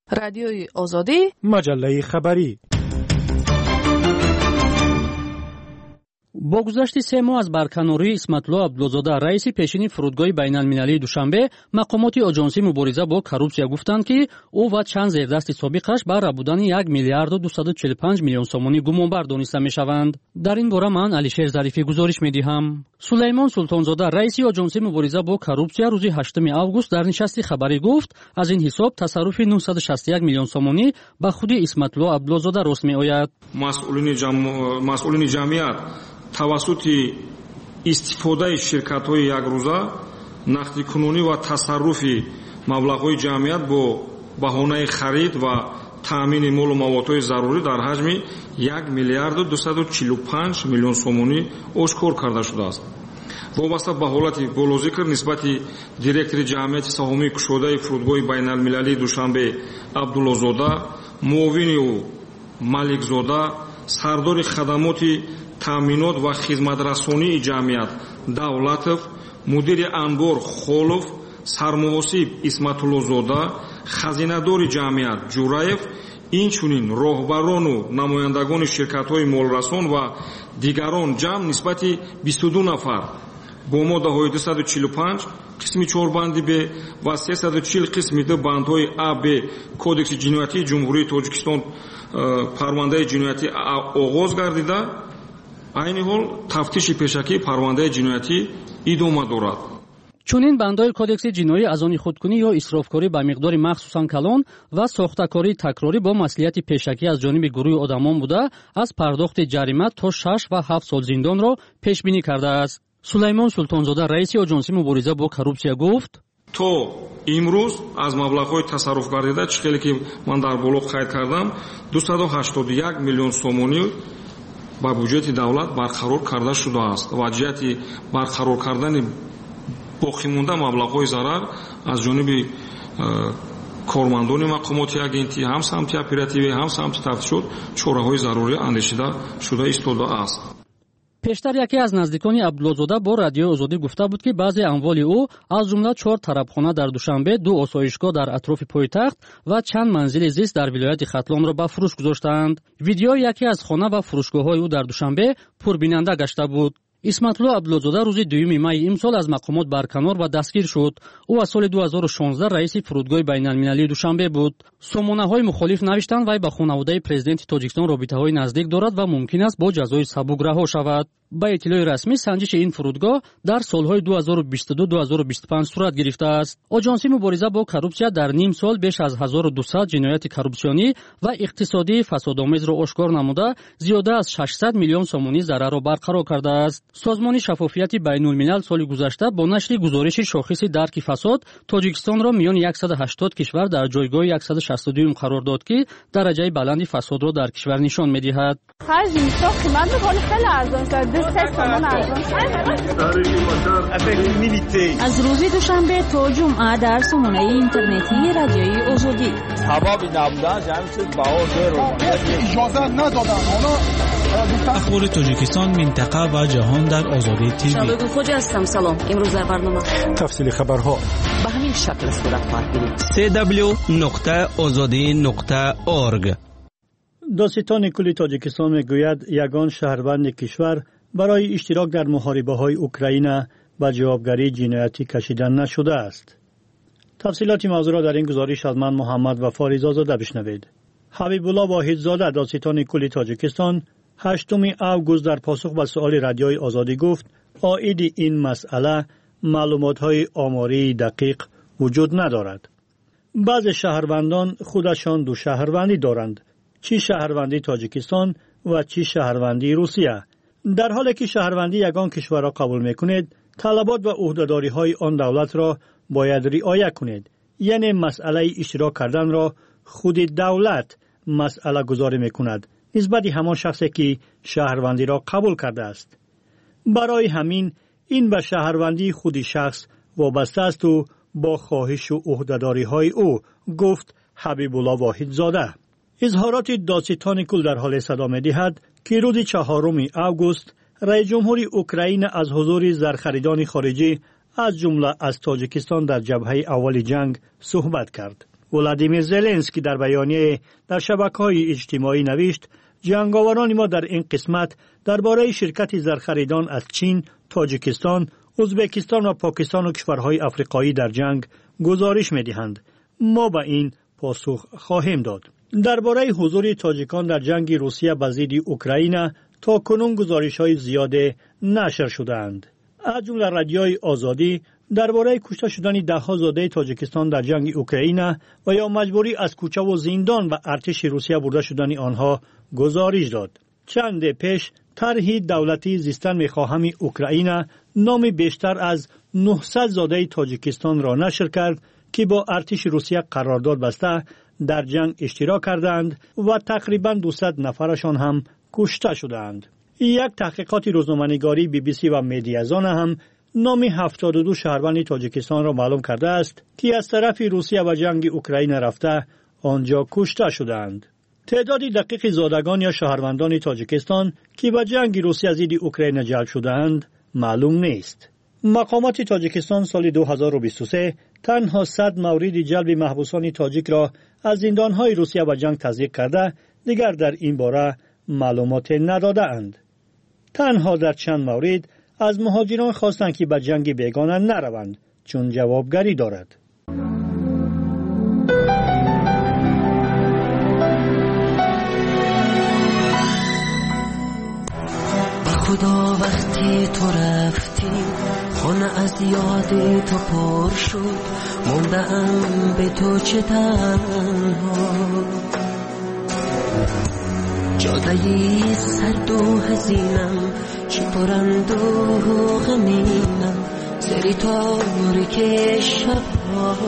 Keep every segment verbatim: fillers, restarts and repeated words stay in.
رادیوی آزادی، مجله خبری. با گذشت سه ماه از برکناری اسمت‌الله عبدالزاده رئیس پیشین فرودگاه بین‌المللی دوشنبه، مقامات آژانسی مبارزه با کورپسیا گفتند که او و چند زیردست سابقش بر بودن یک میلیارد و دویست و چهل و پنج میلیون سومانی گمانبر دانسته می‌شوند. در این باره من علیشیر ظریفی گزارش می‌دهم. سلیمان سلطانزاده رئیس آژانسی مبارزه با کورپسیا روز هشتم آگوست در نشست خبری گفت از این حساب تصرف نهصد و شصت و یک میلیون سومانی به خود اسمت‌الله عبدالزاده راست می‌آید. مسئولین جمع... مسئولین جمعیت توسط استفاده شرکت‌های یک روزه نقدی کنونی و تصرف مبلغ‌های جمعیت با بهانه خرید و تامین مال و موادهای ضروری در حجم یک میلیارد و دویست و چهل و پنج میلیون سومانی آشکار کرده شده است. وابسته به حالت بالذکر نسبت دیرکتور جمعیت سهامی کشوده فرودگاه بین‌المللی دوشنبه عبدالله‌زاده، معاون او مالکزاده، سردار خدمات تامینات و خدمترسانی جمعیت давлатов، مدیر انبار خولов، سرمحاسب اسمت‌الله‌زاده، خزینه‌دار جمعیت جوراев، инчунин роҳбарону намояндагони ширкатҳои молрасон ва дигарон ҷамъ нисбати бисту ду нафар бо моддаҳои дусад чил у панҷ қисми чорбанди б ва сесаду чил қисми д бандҳои а б кодекси ҷиноятии ҷумҳурии тоҷикистон парвандаи ҷиноятӣ оғоз гардида айни ҳол тафтиши пешакии парвандаи ҷиноятӣ идома дорад. чунин бандҳои кодекси ҷиноӣ аз они худкунӣ ё исрофкорӣ ба миқдори махсусан калон ва сохтакории такрорӣ бо маслиҳати пешакӣ аз ҷониби гурӯҳи одамон буда аз пардохти ҷарима то шаш ва ҳафт сол зиндонро пешбинӣ кардааст. сулаймон султонзода раиси оҷонсии мубориза бо коррупсия гуфт: то имрӯз аз маблағҳои тасарруф гардида чӣ хеле ки ман дар боло қайд кардам дусаду ҳаштоду як миллион сомонӣ ба бюҷети давлат барқарор карда шудааст ва ҷиҳати барқарор кардани боқимонда маблағҳои зарар аз ҷониби кормандони мақомоти агентӣ ҳам самти оперативӣ ҳам самти тафтишот чораҳои зарурӣ андешида шуда истодааст. пештар яке аз наздикони абдуллозода бо радиои озодӣ гуфта буд ки баъзе амволи ӯ аз ҷумла чор тарабхона дар душанбе, ду осоишгоҳ дар атрофи пойтахт ва чанд манзили зист дар вилояти хатлонро ба фурӯш гузоштаанд. видеои яке аз хона ва фурӯшгоҳҳои ӯ дар душанбе пурбинанда гашта буд. исматулло абдуллозода рӯзи дуюми майи имсол аз мақомот барканор ва дастгир шуд. ӯ аз соли ду ҳазору шонздаҳ раиси фурудгоҳи байналмилалии душанбе буд. сомонаҳои мухолиф навиштанд вай ба хонаводаи президенти тоҷикистон робитаҳои наздик дорад ва мумкин аст бо ҷазои сабук раҳо шавад. ба иттилои расмӣ санҷиши ин фурудгоҳ дар солҳои ду ҳазору бисту ду - ду ҳазору бисту панҷ сурат гирифтааст. оҷонсии мубориза бо коррупсия дар ним сол беш аз ҳазору дусад ҷинояти коррупсионӣ ва иқтисодии фасодомезро ошкор намуда зиёда аз шашсад миллион сомонӣ зарарро барқарор кардааст. созмони шаффофияти байнулмилал соли гузашта бо нашри гузориши шохиси дарки фасод тоҷикистонро миёни яксаду ҳаштод кишвар дар ҷойгоҳи яксаду шасту дуюм қарор дод ки дараҷаи баланди фасодро дар кишвар нишон медиҳад. از روز دوشنبه تا جمعه در سامانه اینترنتی رادیوی آزادی سبب نبودن جمعی شد باور رو اجازه ندادن. اخبار تاجیکستان، منطقه و جهان در آزادی تیوی. شبکه خوج هستم. سلام. امروز در برنامه تفصیل خبرها به همین شکل صورت خواهد گرفت. دبلیو دبلیو دبلیو نقطه آزادی نقطه اورگ. داستان کل تاجیکستان میگوید یگان شهروند کشور برای اشتراک در محاربه‌های اوکراین به جوابگری جنایتی کشیدن نشده است. تفصیلات موضوع را در این گزارش از من محمد و فاریزاده بشنوید. حبیب الله واحدزاده داستان کل تاجیکستان هشتم آگوست در پاسخ به سؤال رادیوی آزادی گفت عاید این مسئله معلومات‌های آماری دقیق وجود ندارد. بعض شهروندان خودشان دو شهروندی دارند، چی شهروندی تاجیکستان و چی شهروندی روسیه. در حالی که شهروندی یگان کشور را قبول میکنید، طلبات و عهده‌داری های آن دولت را باید رعایت کنید. یعنی مسئله اشتراک کردن را خود دولت مسئله گذاری میکند نسبت همان شخصی که شهروندی را قبول کرده است. برای همین این به شهروندی خود شخص وابسته است و با خواهش و عهده‌داری های او، گفت حبیب الله واحدزاده. اظهارات داستان کل در حال صدا می‌دهد که روز چهارم آگوست رئیس جمهور اوکراین از حضور زرخریدان خارجی از جمله از تاجیکستان در جبهه اول جنگ صحبت کرد. ولادیمیر زلنسکی در بیانیه در شبکه‌های اجتماعی نوشت جنگاوران ما در این قسمت درباره شرکت زرخریدان از چین، تاجیکستان، ازبکستان و پاکستان و کشورهای افریقایی در جنگ گزارش می‌دهند. ما به این پاسخ خواهیم داد. درباره حضور تاجیکان در جنگ روسیه با ضد اوکراین تا کنون گزارش‌های زیاد نشر شده‌اند. از جمله رادیوی آزادی درباره کشته شدن ده‌ها زاده تاجیکستان در جنگ اوکراین و یا مجبوری از کوچه و زندان و ارتش روسیه برده شدن آنها گزارش داد. چند پیش طرح دولتی زیستن می‌خواهم اوکراین نام بیشتر از نهصد زاده تاجیکستان را نشر کرد که با ارتش روسیه قرارداد بسته در جنگ اشتراک کردند و تقریباً دویست نفرشان هم کشته شدند. یک تحقیقات روزنامه‌نگاری بی بی سی و مدیازان هم نام هفتاد و دو شهروند تاجیکستان را معلوم کرده است که از طرف روسیه و جنگ اوکراین رفته آنجا کشته شدند. تعداد دقیق زادگان یا شهروندان تاجیکستان که به جنگ روسیه ضد اوکراین جلب شده‌اند معلوم نیست. مقامات تاجیکستان سال دو هزار و بیست و سه تنها صد مورد جلب محبوسان تاجیک را از زندان‌های روسیه به جنگ تصدیق کرده، دیگر در این باره معلومات نداده‌اند. تنها در چند مورد از مهاجران خواستند که به جنگ بیگانه نروند چون جوابگری دارد. خدا وقتی تو رفتی خانه از یاد تو پر شد، موندم به تو چه تنها، جادهی سرد و حزینم چه پرند و غمینم سری تاریک شبها،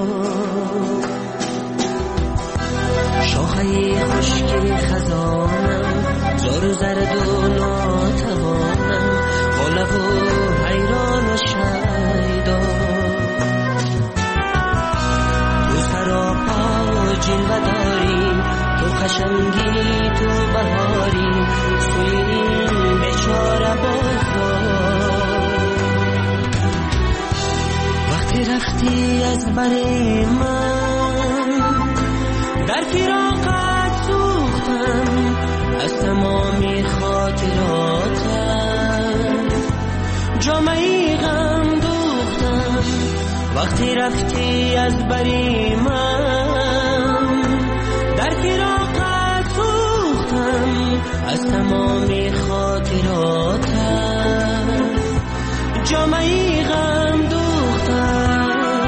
شاخه خشک خزانم زار و زرد و ناتوانم غالب و حیران و شیدا، تو سراپا جلوه داری، تو خشمگی تو بهاری، سوی این بیچاره بازار. وقتی رفتی از بر من در فراقت سوختم، از تمامی خاطراتم جامعی غم دوختم. وقتی رفتی از بری من در فراقت سوختم، از تمامی خاطراتم جامعی غم دوختم.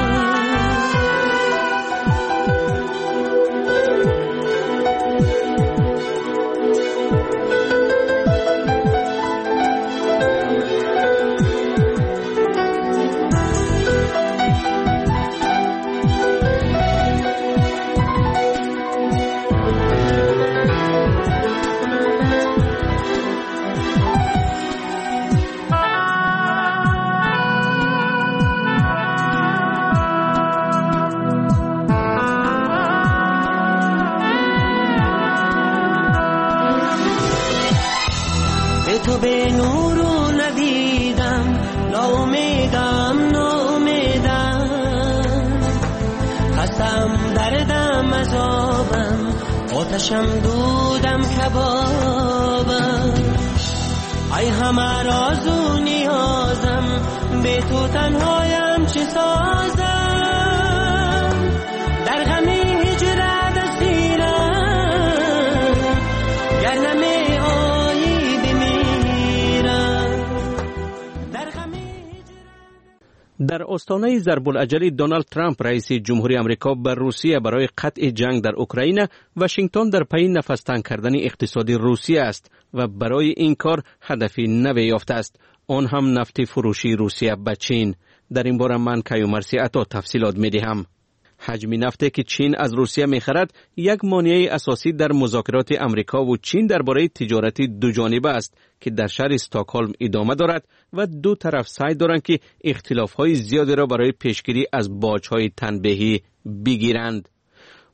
تو به نور و ندیدم، ناامیدم ناامیدم، خستم دردم عذابم، آتشم دودم کبابم، ای همه راز و نیازم، به تو تنهایم چه سازم، در غم هجرت اسیرم، گر نمی در آستانه ضرب الاجل دونالد ترامپ رئیس جمهوری آمریکا بر روسیه برای قطع جنگ در اوکراین، واشنگتن در پی نفس تنگ کردن اقتصادی روسیه است و برای این کار هدفی نوی یافته است، آن هم نفت فروشی روسیه به چین. در این باره من کیومرثی عطا تفصیلات می‌دهم. حجم نفتی که چین از روسیه می‌خرد یک مانع اساسی در مذاکرات آمریکا و چین درباره تجارت دوجانبه است که در شهر استکهلم ادامه دارد و دو طرف سعی دارند که اختلاف‌های زیادی را برای پیشگیری از باج‌های تنبیهی بگیرند.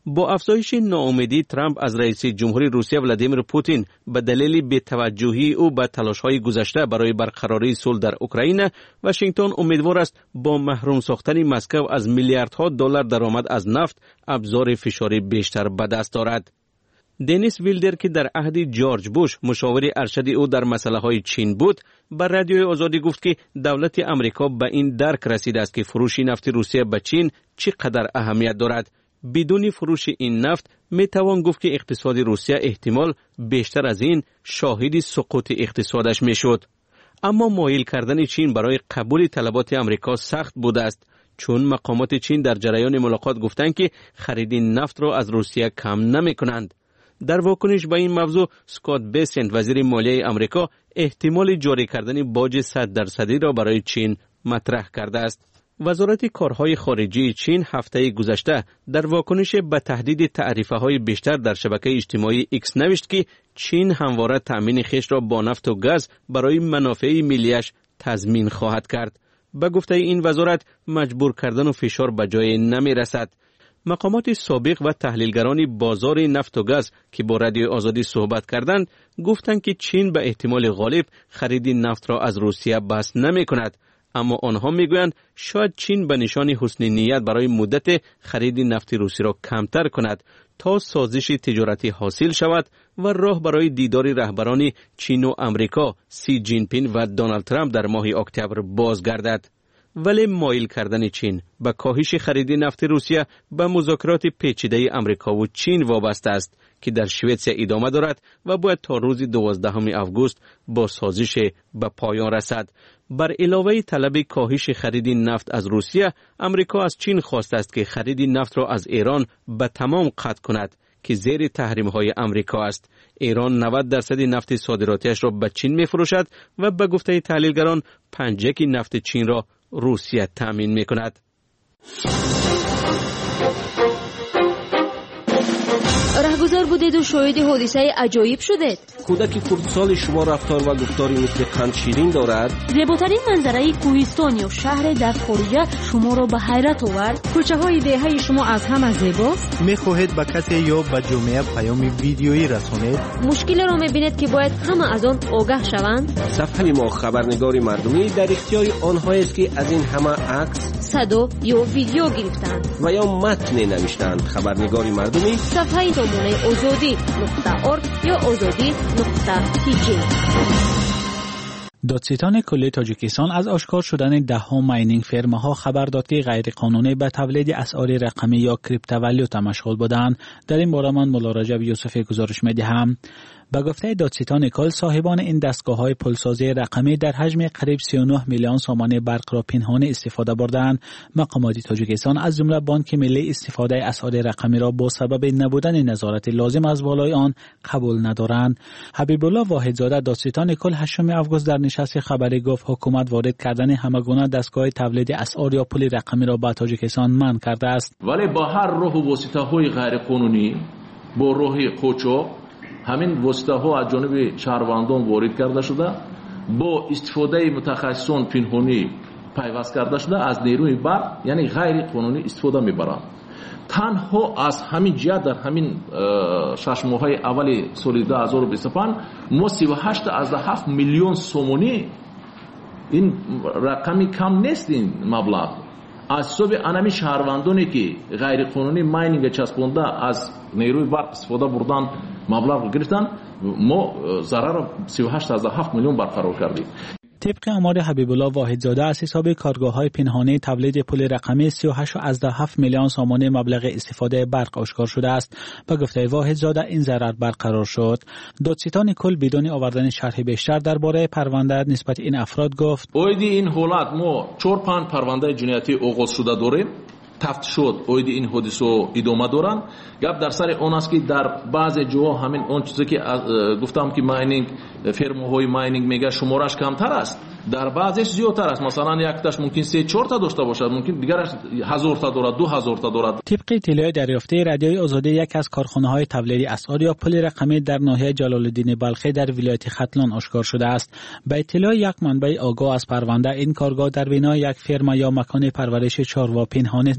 با افزایش ناامیدی ترامپ از رئیس جمهوری روسیه ولادیمیر پوتین به دلیل بی‌توجهی او به تلاش‌های گذشته برای برقراری صلح در اوکراین، واشنگتن امیدوار است با محروم ساختن مسکو از میلیاردها دلار درآمد از نفت ابزار فشاری بیشتر به دست دارد. دنیس ویلدر که در عهد جورج بوش مشاور ارشد او در مسائل چین بود، به رادیوی آزادی گفت که دولت امریکا به این درک رسیده است که فروش نفت روسیه به چین چقدر اهمیت دارد. بدون فروش این نفت می توان گفت که اقتصاد روسیه احتمال بیشتر از این شاهد سقوط اقتصادش می شد. اما مایل کردن چین برای قبول طلبات امریکا سخت بوده است، چون مقامات چین در جریان ملاقات گفتند که خرید نفت را از روسیه کم نمی کنند. در واکنش به این موضوع، اسکات بیسنت وزیر مالیه امریکا احتمال جاری کردن باج صد درصدی را برای چین مطرح کرده است. وزارت کارهای خارجی چین هفته گذشته در واکنش به تهدید تعرفه‌های بیشتر در شبکه اجتماعی ایکس نوشت که چین همواره تأمین خویش را با نفت و گاز برای منافع ملیش تضمین خواهد کرد. به گفته این وزارت، مجبور کردن و فشار به جای نمی رسد. مقامات سابق و تحلیلگران بازار نفت و گاز که با رادیو آزادی صحبت کردند، گفتند که چین به احتمال غالب خرید نفت را از روسیه بس نمی کند. اما آنها میگویند شاید چین به نشان حسن نیت برای مدت خرید نفت روسی را کمتر کند تا سازش تجارتی حاصل شود و راه برای دیدار رهبران چین و امریکا سی جین پینگ و دونالد ترامپ در ماه اکتبر بازگردد. ولی مایل کردن چین به کاهش خرید نفت روسیه به مذاکرات پیچیده امریکا و چین وابسته است که در شوئدسیا ادامه دارد و باید تا روز دوازدهم آگوست با سازش به پایان رسد. بر علاوه طلب کاهش خرید نفت از روسیه، امریکا از چین خواسته است که خرید نفت را از ایران به تمام قطع کند که زیر تحریم های امریکا است. ایران نود درصد نفت صادراتیش را به چین می فروشد و به گفته تحلیلگران پنجک نفت چین را روسیه تامین می کند. رهگذر بودید و شاهد حادثه عجایب شدید. کودک خردسال شما رفتار و گفتاری مثل قند شیرین دارد. زیباترین منظره کوهستان یا شهر در خارج شما را به حیرت آورد. کوچه های دهه شما از همه زیباست. میخواهید به کسی یا به جامعه پیام ویدیویی رسانید؟ مشکل را میبینید که باید همه از آن آگاه شوند. صفحه ما خبرنگار مردمی در اختیار آنهایی است که از این همه عکس، صدا یا ویدیو گرفتند و یا متن نوشتند. خبرنگار مردمی صفحه نمونه آزادی نقطه ارگ یا آزادی نقطه تی جی. دادستان کل تاجیکستان از آشکار شدن ده ها ماینینگ فرماها خبر داد که غیر قانونی به تولید اسعار رقمی یا کریپتووالیوت مشغول بودند. در این باره من مولا رجب یوسفی گزارش می‌دهم. به گفته دادستان کل، صاحبان این دستگاه‌های پولسازی رقمی در حجم قریب سی و نه میلیون سامانه برق را پنهانی استفاده بردند. مقامات تاجیکستان از جمله بانک ملی استفاده اسعار رقمی را با سبب نبودن نظارت لازم از بالای آن قبول ندارند. حبیب الله واحدزاده دادستان کل هشتم آگوست در نشست خبری گفت حکومت وارد کردن همگونه دستگاه تولید اسعار یا پول رقمی را به تاجیکستان منع کرده است. ولی با هر راه و واسطه‌های غیر قانونی، با راه قاچاق، همین واسطه ها از جانب شهروندان وارد کرده شده، با استفاده متخصصان پنهانی پیوست کرده شده، از نیروی برق یعنی غیر قانونی استفاده میبرند. تنها از همین جهت در همین شش ماه اول سال دو هزار و بیست و پنج ما سی و هشت از هفت میلیون سومونی، این رقمی کم نیست، این مبلغ از حساب انمی شهروندانی که غیر قانونی ماینینگ چسبونده از نیروی برق استفاده بردن مبلغ گرفتن، ما ضرر سی و هشت از هفت میلیون برقرار کردیم. طبق آمار حبیب الله واحدزاده از حساب کارگاه‌های پنهانی تولید پول رقمی سی و هشت از هفت میلیون سامانه مبلغ استفاده برق آشکار شده است. به گفته واحدزاده این ضرر برقرار شد. دادستان کل بدون آوردن شرح بیشتر درباره پرونده نسبت این افراد گفت: اویدی این حالت ما چهار پنج پرونده جنایتی آغاز شده داریم. تفتیش شد اویدی این حادثه ادامه دارن. گپ در سر اون است که در بعض جاها همین اون چیزی که گفتم که ماینینگ فرم‌های ماینینگ میگه شمارش کمتر است، در بعضیش زیادتر است. مثلا یک تاش ممکن سه چهار تا داشته باشد، ممکن دیگرش هزار تا دارد، دو هزار تا دارد. طبق اطلاع دریافته رادیوی آزادی، یک از کارخانه‌های تولید اسعار یا پول رقمی در ناحیه جلال الدین بلخی در ولایت ختلان آشکار شده است. به اطلاع یک منبع آگاه از پرونده، این کارگاه در بنای یک فرم یا مکان پرورش چاروا پنهانی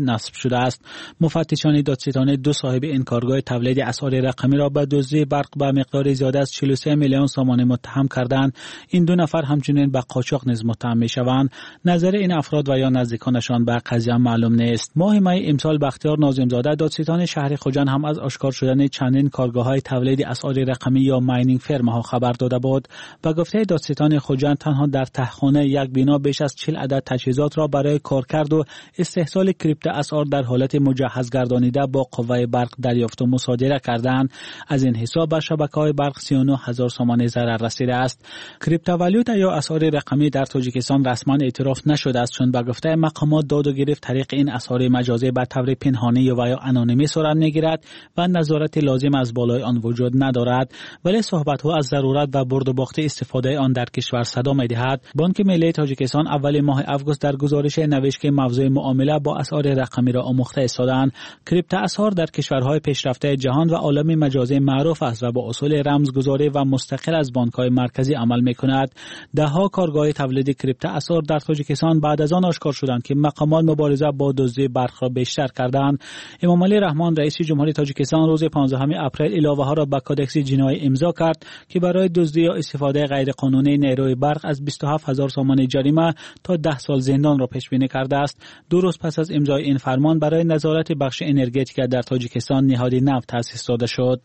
نصب شده است. مفتشان دادستان دو صاحب این کارگاه تولید اسعار رقمی را به دزدی برق به مقدار زیاده از چهل و سه میلیون سوم متهم کردند. این دو نفر همچنین به قاچاق نیز متهم میشوند. نظر این افراد و یا نزدیکانشان به قضیه معلوم نیست. ماه می امسال بختیار ناظمزاده دادستان شهر خوجند هم از آشکار شدن چندین کارگاه‌های تولید اسعار رقمی یا ماینینگ فرم‌ها خبر داده بود. به گفته دادستان خوجند تنها در تهخانه یک بنا بیش از چهل عدد تجهیزات را برای کارکرد و استحصال کریپت اسعار در حالت مجهز گردانیده با قوه برق دریافت و مصادره کردند. از این حساب به شبکه‌های برق سی و نه هزار تومان ضرر رسیده است. کریپتوالوتا یا اسعار رقمی در تاجیکستان رسما اعتراف نشده است، چون به گفته مقامات داد و گرفت طریق این اسعار مجازی به طور پنهانی یا آنونیمی صورت میگیرد و نظارت لازم از بالای آن وجود ندارد، ولی صحبت‌ها از ضرورت و برد و باخت استفاده آن در کشور صدا می‌دهد. بانک ملی تاجیکستان اول ماه آگوست در گزارش نوشت که موضوع معامله با اسعار رقمی را آموخته ایستادند. کریپتو اسعار در کشورهای پیشرفته جهان و عالم مجازی معروف است و با اصول رمزگذاری و مستقل از بانک‌های مرکزی عمل می‌کند. ده‌ها کارگاه تولید کریپتو اسعار در تاجیکستان بعد از آن آشکار شدند که مقامات مبارزه با دزدی برق را بیشتر کردند. امامعلی رحمان رئیس جمهوری تاجیکستان روز پانزدهم اپریل علاوه‌ها را به کدکس جنایی امضا کرد که برای دزدی یا استفاده غیرقانونی نیروی برق از بیست و هفت هزار تومان جریمه تا ده سال زندان را پیش بینی کرده است. دو روز پس از امضای این فرمان برای نظارت بخش انرژتیک در تاجیکستان نهاد نو تأسیس داده شد.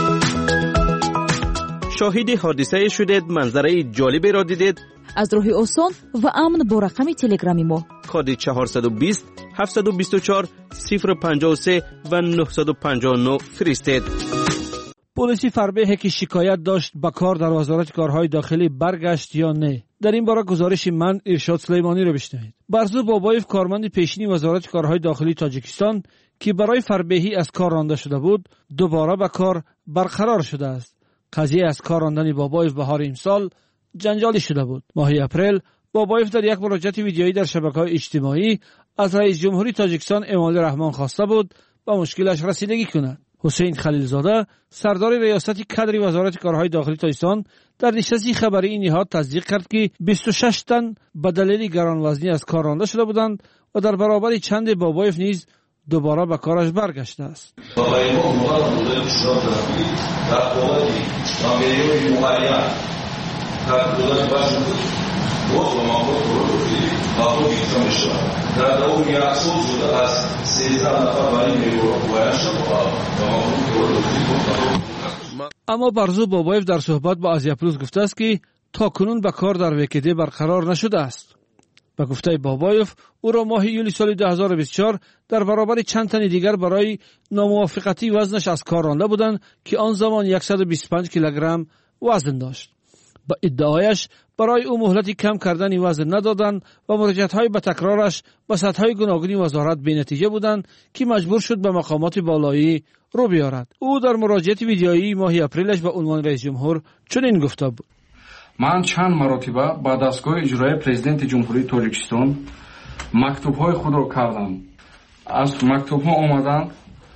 شاهد حادثه شدید، منظره جالبی را دیدید؟ از راه آسان و امن با رقم تلگرامی ما کد چهارصد و بیست هفتصد و بیست و چهار صفر پنجاه و سه و نهصد و پنجاه و نه فرستید. پلیس فربه که شکایت داشت به کار در وزارت کارهای داخلی برگشت یا نه؟ در این باره گزارش من ارشاد سلیمانی را بشنوید. برزو بابایف کارمند پیشینی وزارت کارهای داخلی تاجیکستان که برای فربهی از کار رانده شده بود، دوباره به کار برقرار شده است. قضیه از کار راندن بابایف بهار امسال جنجالی شده بود. ماه اپریل بابایف در یک مراجعه ویدیویی در شبکه‌های اجتماعی از رئیس جمهوری تاجیکستان امامعلی رحمان خواسته بود به مشکلش رسیدگی کند. حسین خلیلزاده سردار ریاست کادر وزارت کارهای داخلی تاجیکستان در نشست خبری این نهاد تصدیق کرد که بیست و شش تن به دلیل گرانوزنی از کار رانده شده بودند و در برابر چند بابایف نیز دوباره به کارش برگشته است. اما برزو بابایف در صحبت با آزیا پلوس گفته است که تا کنون به کار در وکیده برقرار نشده است. به گفته بابایف او را ماه یولی سال دو هزار و بیست و چهار در برابر چند تن دیگر برای ناموافقتی وزنش از کار رانده بودند که آن زمان صد و بیست و پنج کیلوگرم وزن داشت. با ادعایش برای او مهلتی کم کردن وزن ندادند و مراجعت‌های به تکرارش به سطح‌های گوناگون وزارت بی‌نتیجه بودند که مجبور شد به مقامات بالایی رو بیارد. او در مراجعه ویدیویی ماه اپریلش به عنوان رئیس جمهور چنین گفته بود: من چند مرتبه با دستگاه اجرایی پرزیدنت جمهوری تاجیکستان مکتوب‌های خود را کردم. از مکتوب‌ها آمدند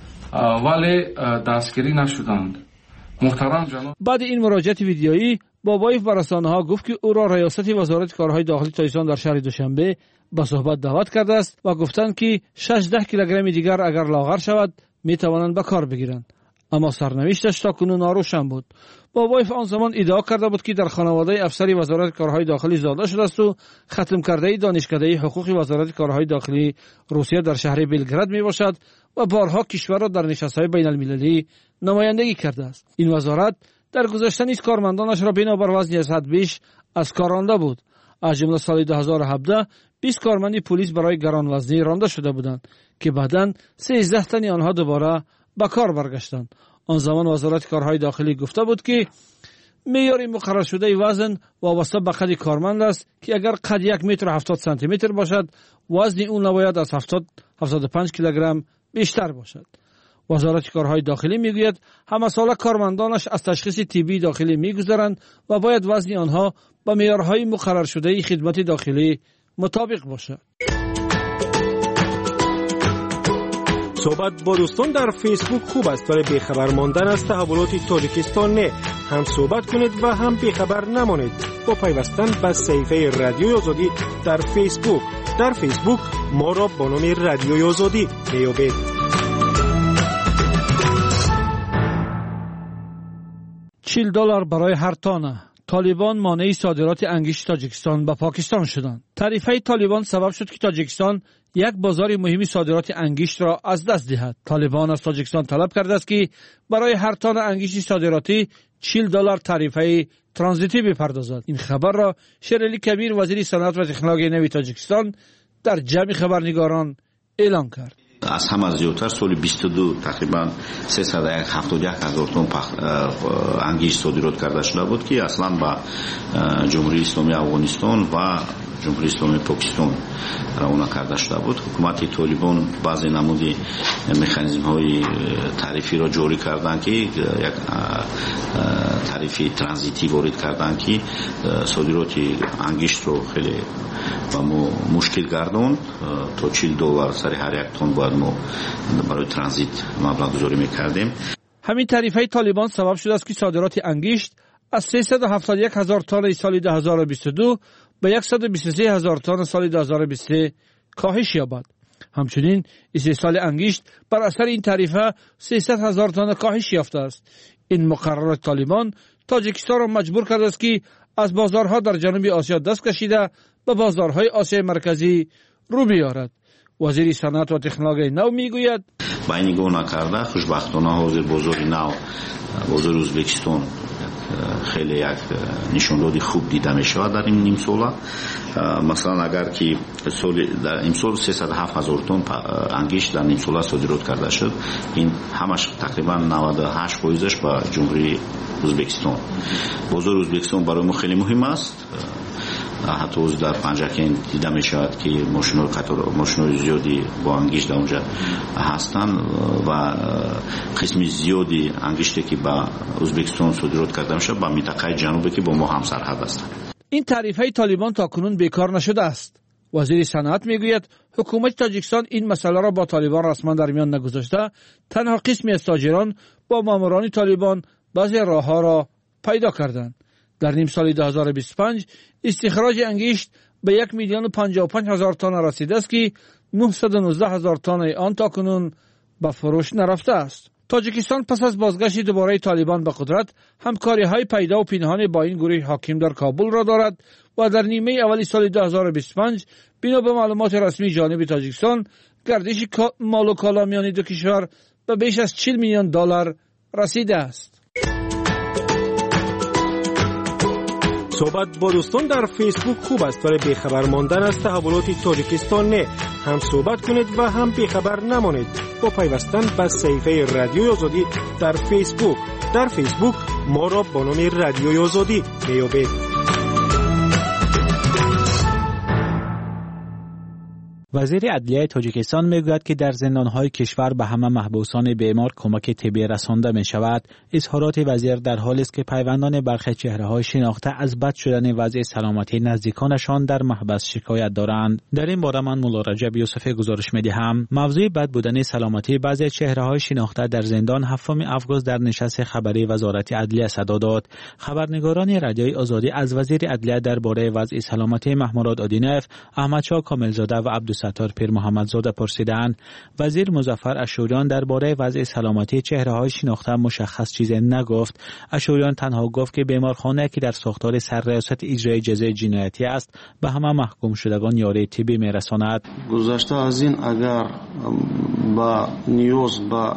ولی دستگیری نشدند. محترم جناب. بعد این مراجعه ویدیویی بابایف به رسانه‌ها گفت که او را ریاست وزارت کارهای داخلی تاجیکستان در شهر دوشنبه به صحبت دعوت کرده است و گفتند که شانزده کیلوگرم دیگر اگر لاغر شود می توانند به کار بگیرند. اما سرنوشتش تا کنون ناروشن بود. بابایف آن زمان ادعا کرده بود که در خانواده افسری وزارت کارهای داخلی زاده شده است و ختم کرده دانشکده حقوق وزارت کارهای داخلی روسیه در شهر بلگراد می باشد و بارها کشور را در نشست‌های بین المللی نمایندگی کرده است. این وزارت در گذشته نیز کارمندانش را بنابر وزنی از حد بیش از کار رانده بود. از جمله سال دو هزار و هفده بیست کارمند پلیس برای گرانوزنی رانده شده بودند که بعداً سیزده تن آنها دوباره به کار برگشتند. آن زمان وزارت کارهای داخلی گفته بود که معیار مقرر شده وزن وابسته به قد کارمند است که اگر قد یک متر و هفتاد سانتی متر باشد وزن او نباید از هفتاد هفتاد و پنج کیلوگرم بیشتر باشد. وزارت کارهای داخلی میگوید همه ساله کارمندانش از تشخیص طبی داخلی میگذرند و باید وزن آنها با معیارهای مقرر شده خدمت داخلی مطابق باشد. صحبت با دوستان در فیسبوک خوب است ولی بیخبر ماندن از تحولات تاجیکستان نه. هم صحبت کنید و هم بیخبر نمانید با پیوستن به صفحه رادیوی آزادی در فیسبوک. در فیسبوک ما را با نام رادیوی آزادی میابید. چهل دلار برای هر تانه. طالبان مانع صادرات انگشت تاجیکستان به پاکستان شدند. تعرفه طالبان سبب شد که تاجیکستان یک بازار مهم صادرات انگشت را از دست دهد. طالبان از تاجیکستان طلب کرده است که برای هر تانه انگشت صادراتی چهل دلار تعرفه ترانزیتی بپردازد. این خبر را شیرعلی کبیر وزیر صنعت و تکنولوژی نوین تاجیکستان در جمع خبرنگاران اعلام کرد. از همه زیادتر سال بیست و دو تقریبا سیصد و هفتاد و یک هزار تن انگشت صادرات کرده شده بود که اصلا با جمهوری اسلامی افغانستان و جمهوری اسلامی پاکستان روانه کرده شده بود. حکومت طالبان بعضی نمودی مکانیزم های تعرفی را جاری کردند که یک تعرفه ترانزیتی وارد کردند که صادرات انگشت رو خیلی و مشکل گرداند. تا چهل دلار سر هر یک تن باید ما برای ترانزیت مبلغ گذاری میکردیم. همین تعرفه طالبان سبب شده است که صادرات انگشت از سیصد و هفتاد و یک هزار تن سال دو هزار و بیست و دو به صد و بیست و سه هزار تن سال دو هزار و بیست و سه کاهش یابد. همچنین استحصال انگشت بر اثر این تعرفه سیصد هزار تن کاهش یافته است. این مقررات طالبان تاجیکستان را مجبور کرده است که از بازارها در جنوب آسیا دست کشیده به بازارهای آسیای مرکزی رو بیارد. وزیر صنعت و تکنولوژی نو میگوید با این نگاه نکرده خوشبختانه حاضر بازار نو بازار ازبکستان خیلی یک نشاندهی خوب دیده می شود در این نیم ساله. مثلا اگر که سال در این سال سیصد و هفت هزار تن انگشت در نیم ساله صادرات کرده شد، این همش تقریبا نود و هشت فیصدش با جمهوری ازبکستان. بازار ازبکستان برای ما خیلی مهم است. حتی از در پنجاکین دیده می شود که ماشین‌های قطار ماشین‌های زیادی با انگشت در اونجا هستند و قسم زیادی انگشتی که با ازبکستان صادرات کرده میشه با منطقه جنوبی که با ما هم سرحد است. این تعرفه طالبان تاکنون بیکار نشده است. وزیر صنعت میگوید حکومت تاجیکستان این مسئله را با طالبان رسما در میان نگذاشته، تنها قسمی از تاجران با ماموران طالبان بعضی راهها را پیدا کردند. در نیم سال دو هزار و بیست و پنج استخراج انگشت به یک میلیون و پنجاه و پنج هزار تن رسیده است که نهصد و نوزده هزار تن آن تاکنون به فروش نرفته است. تاجیکستان پس از بازگشت دوباره طالبان به قدرت همکاری های پیدا و پنهان با این گروه حاکم در کابل را دارد و در نیمه اولی سال دو هزار و بیست و پنج بنا به معلومات رسمی جانب تاجیکستان گردش مال و کالا میان دو کشور به بیش از چهل میلیون دلار رسیده است. صحبت با دوستان در فیسبوک خوب است، ولی بیخبر ماندن از تحولات تاجیکستان نه. هم صحبت کنید و هم بیخبر نمانید با پیوستن به صفحه رادیوی آزادی در فیسبوک. در فیسبوک ما را با نام رادیوی آزادی میابید. وزیر عدلیه تاجیکستان میگوید که در زندانهای کشور به همه محبوسان بیمار کمک طبی رسانده می شود. اظهارات وزیر در حالی است که پیوندان برخی چهره‌های شناخته از بد شدن وضع سلامتی نزدیکانشان در محبس شکایت دارند. در این باره من مولا رجب یوسفی گزارش می‌دهم. موضوع بد بودن سلامتی بعضی چهره‌های شناخته در زندان هفتم آگوست در نشست خبری وزارت عدلیه صدا داد. خبرنگاران رادیوی آزادی از وزیر عدلیه درباره وضع سلامتی محمود آدینف، احمدشاه کاملزاده و عبدالستار پیر محمدزاده پرسیدند. وزیر مظفر اشوریان درباره وضع سلامتی چهره‌های شناخته مشخص چیزی نگفت. اشوریان تنها گفت که بیمارخانه که در ساختار سرریاست اجرای جزای جنایتی است به همه محکوم شدگان یاری طبی میرساند. گذشته از این اگر با نیاز با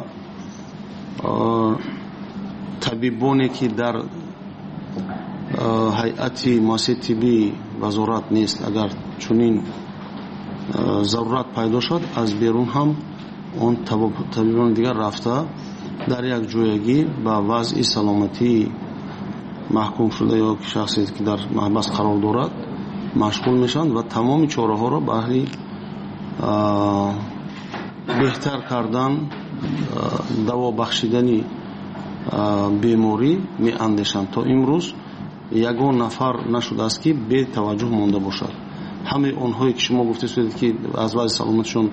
طبیبانی که در هیئت مؤسسه طبی وزارت نیست، اگر چنین ضرورت پیدا شد از بیرون هم اون طبیبان دیگر رفته در یک جایگی با وضع سلامتی محکوم شده یا شخصی که در محبس قرار دارد مشغول میشن و تمام چاره ها را برای بهتر کردن دوا بخشیدن بیماری می اندیشند. تا امروز یگان نفر نشده است که بی توجه مانده باشد. همه اونهایی که شما گفتید که از وضع سلامتشون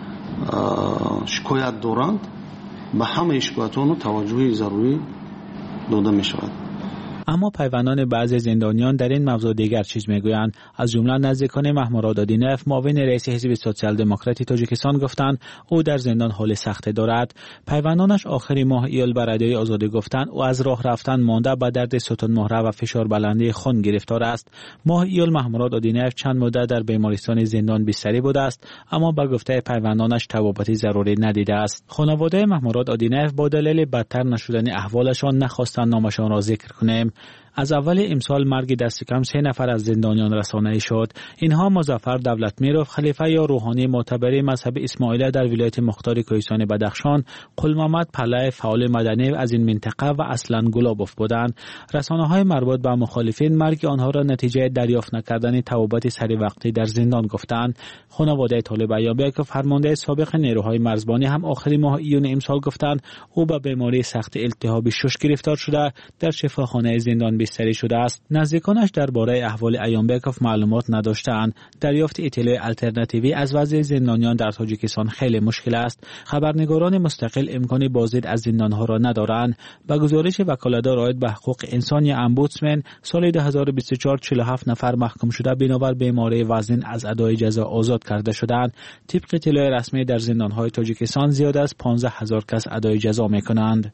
شکایت دارند به همه شکایت‌ها توجه ضروری داده می شود. اما پیوندان بعضی زندانیان در این موضوع دیگر چیز میگویند. از جمله نزدیکان محمود آدینف، معاون رئیس حزب سوسیال دموکراتی تاجیکستان گفتند او در زندان حال سخت دارد. پیوندانش آخر ماه ایول بر رادیوی آزادی گفتند او از راه رفتن مانده به درد ستون مهره و فشار بلندی خون گرفتار است. ماه ایول محمود آدینف چند مدت در بیمارستان زندان بستری بوده است، اما به گفته پیوندانش طبابتی ضروری ندیده است. خانواده محمود آدینف با دلیل بدتر نشدن احوالشان نخواستند نامشان را ذکر کنیم. از اول امسال مرگ دست کم سه نفر از زندانیان رسانه‌ای شد. اینها مظفر دولتمیروف، خلیفه یا روحانی معتبر مذهب اسماعیلیه در ولایت مختار کوهستان بدخشان، قل محمد پله فعال مدنی از این منطقه و اصلا گلابوف بودند. رسانه‌های مربوط به مخالفین مرگ آنها را نتیجه دریافت نکردن توابت سری وقتی در زندان گفتند. خانواده طالب ایوبک فرمانده سابق نیروهای مرزبانی هم آخر ماه ایون امسال گفتند او به بیماری سخت التهاب شش گرفتار شده در شفاخانه زندان بستری شده است. نزدیکانش درباره احوال ایامبکوف معلومات نداشتند. دریافت اطلاع الترناتیوی از وضع زندانیان در تاجیکستان خیلی مشکل است. خبرنگاران مستقل امکان بازدید از زندانها را ندارند. به گزارش وکالتدار عاید به حقوق انسان یا امبودسمن، سال دو هزار و بیست و چهار چهل و هفت نفر محکوم شده بنابر بیماری وزن از ادای جزا آزاد کرده شدند. طبق اطلاع رسمی در زندانهای تاجیکستان زیاد از پانزده هزار کس ادای جزا میکنند.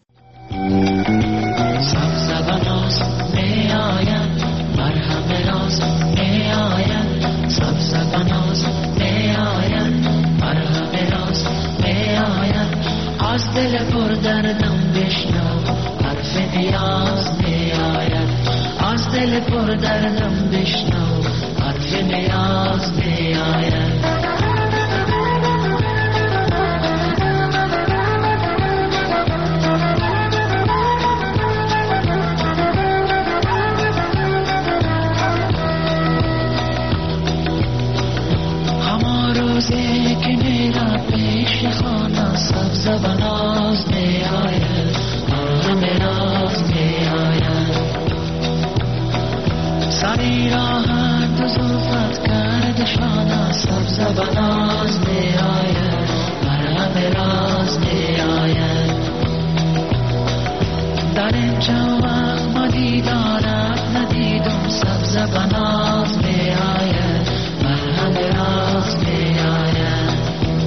از دل پر دردم بشنو حرف نیاز می آید، از دل پر دردم بشنو حرف نیاز می آید. که میرا پیش خانه سبز و ناز می آید، همه راز می آید. سری راحت دو زلفت کرد شانه سبز و ناز می آید، همه راز می آید. در اینجا وقت ما دیدارت ندیدم سبز و ناز می آید، همه راز می آید.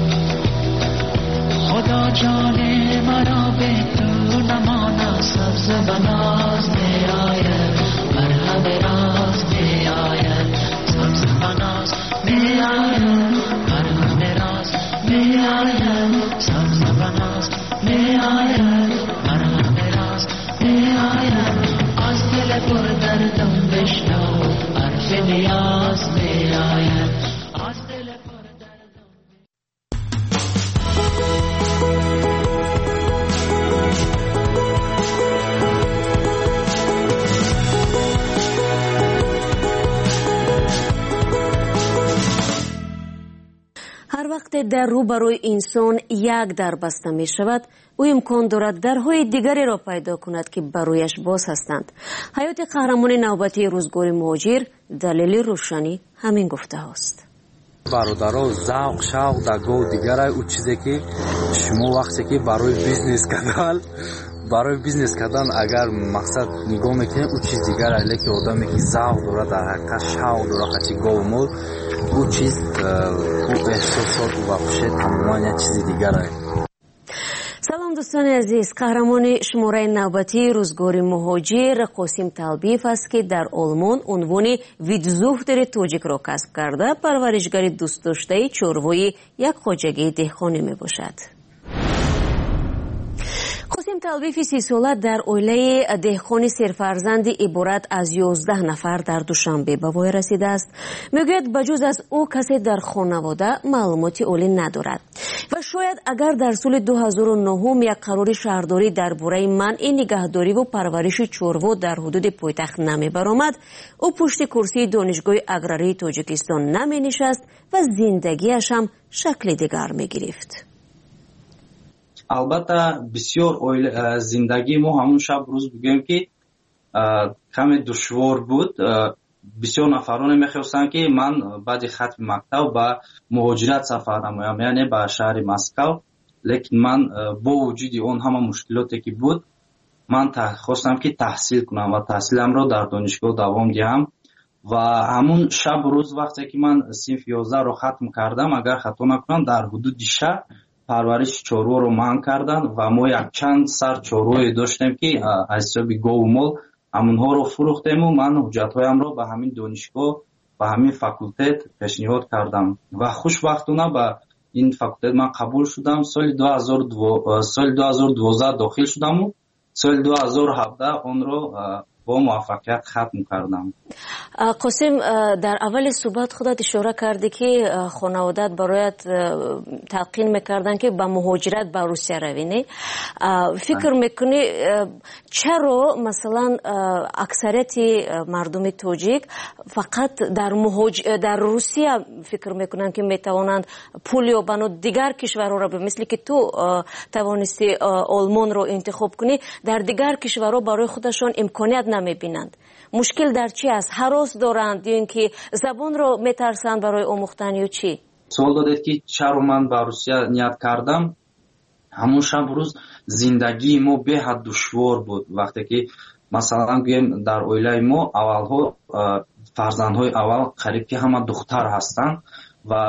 خدا جان مرا به تو نماند سبز و ناز می آید، بر همه راز می آید. سبز و ناز می آید، بر همه راز می آید. سبز و ناز می آید، بر همه راز می آید. از دل پر دردم بشنو حرف نیاز می آید. هر وقت در روبروی انسان یک در بسته می شود، او امکان دارد درهای دیگری را پیدا کند که برویش باز هستند. حیات قهرمان نوبتی روزگار مهاجر دلیل روشنی همین گفته هاست. برادرها ذوق شوق در گاه دیگر او چیزی که شما وقتی که برای بیزنس کردن برای بیزنس کردن اگر مقصد نگاه میکنه او چیز دیگر است، لیکن آدمی که ذوق داره در حقیقت شوق داره خاطی گاو مول او چیز او احساسات و خوشی تماما یک چیز دیگر است. سلام دوستان عزیز، قهرمان شماره نوبتی روزگار مهاجر قاسم طلبیف است که در آلمان عنوان ویدزوختر تاجیک را کسب کرده. پرورشگر دوست داشته چوروی یک خواجگی دهخانه می باشد. قاسم طلبیف سی ساله در اویله دهخانی سرفرزند عبارت از یازده نفر در دوشنبه به وای رسیده است. میگوید بجز از او کسی در خانواده معلوماتی اولی ندارد و شاید اگر در سال دو هزار و نه یک قرار شهرداری درباره منع نگهداری و پرورش چوروا در حدود پایتخت نمی برآمد، او پشت کرسی دانشگاه اگراری تاجیکستان نمی نشست و زندگیش هم شکل دیگر می گرفت. البته بسیار زندگی ما همون شب روز بگیم که کمی دشوار بود. بسیار نفران میخواستن که من بعد ختم مکتب با مهاجرت سفر نمایم، یعنی به شهر مسکو، لیکن من با وجود اون همه مشکلاتی که بود ман хостам ки таҳсил кунам ва таҳсиламро дар донишгоҳ давом диҳам. ва ҳамун шаб рӯз вақте ки ман синф ёздаҳро хатм кардам, агар хато накунам, дар ҳудуди шаҳр парвариши чорворо манъ кардан ва мо якчанд сар чорвое доштем ки аз ҳисоби гову мол ҳамунҳоро фурӯхтему. ман ҳуҷҷатҳоямро ба ҳамин донишгоҳ ба ҳамин факултет пешниҳод кардам ва хушбахтона ба ин факултет ман қабул шудам. соли ду ҳазору дувоздаҳ дохил шудаму соли ду ҳазору ҳабдаҳ онро бо муваффақият хатм кардам. қосим, дар аввали суҳбат худат ишора кардӣ ки хонаводаат бароят талқин мекардан ки ба муҳоҷират ба Русия равӣ, не? Фикр мекунӣ чаро масалан аксарияти мардуми тоҷик фақат дар муҳоҷ дар Русия фикр мекунанд ки метавонанд пул ёбану дигар кишварҳоро, мисли ки ту тавонисти Олмонро интихоб кунӣ, дар дигар кишварҳо барои худашон имконият намебинанд. мушкил дар чи аст? ҳарос доранд ё ин ки забонро метарсанд барои омӯхтан ё чӣ? суол додед ки чаро ман ба Русия ният кардам. ҳамун шаб рӯз зиндагии мо беҳад душвор буд. вақте ки масалан гӯем дар оилаи мо аввалҳо фарзандҳои аввал қариб ки ҳама духтар ҳастанд ва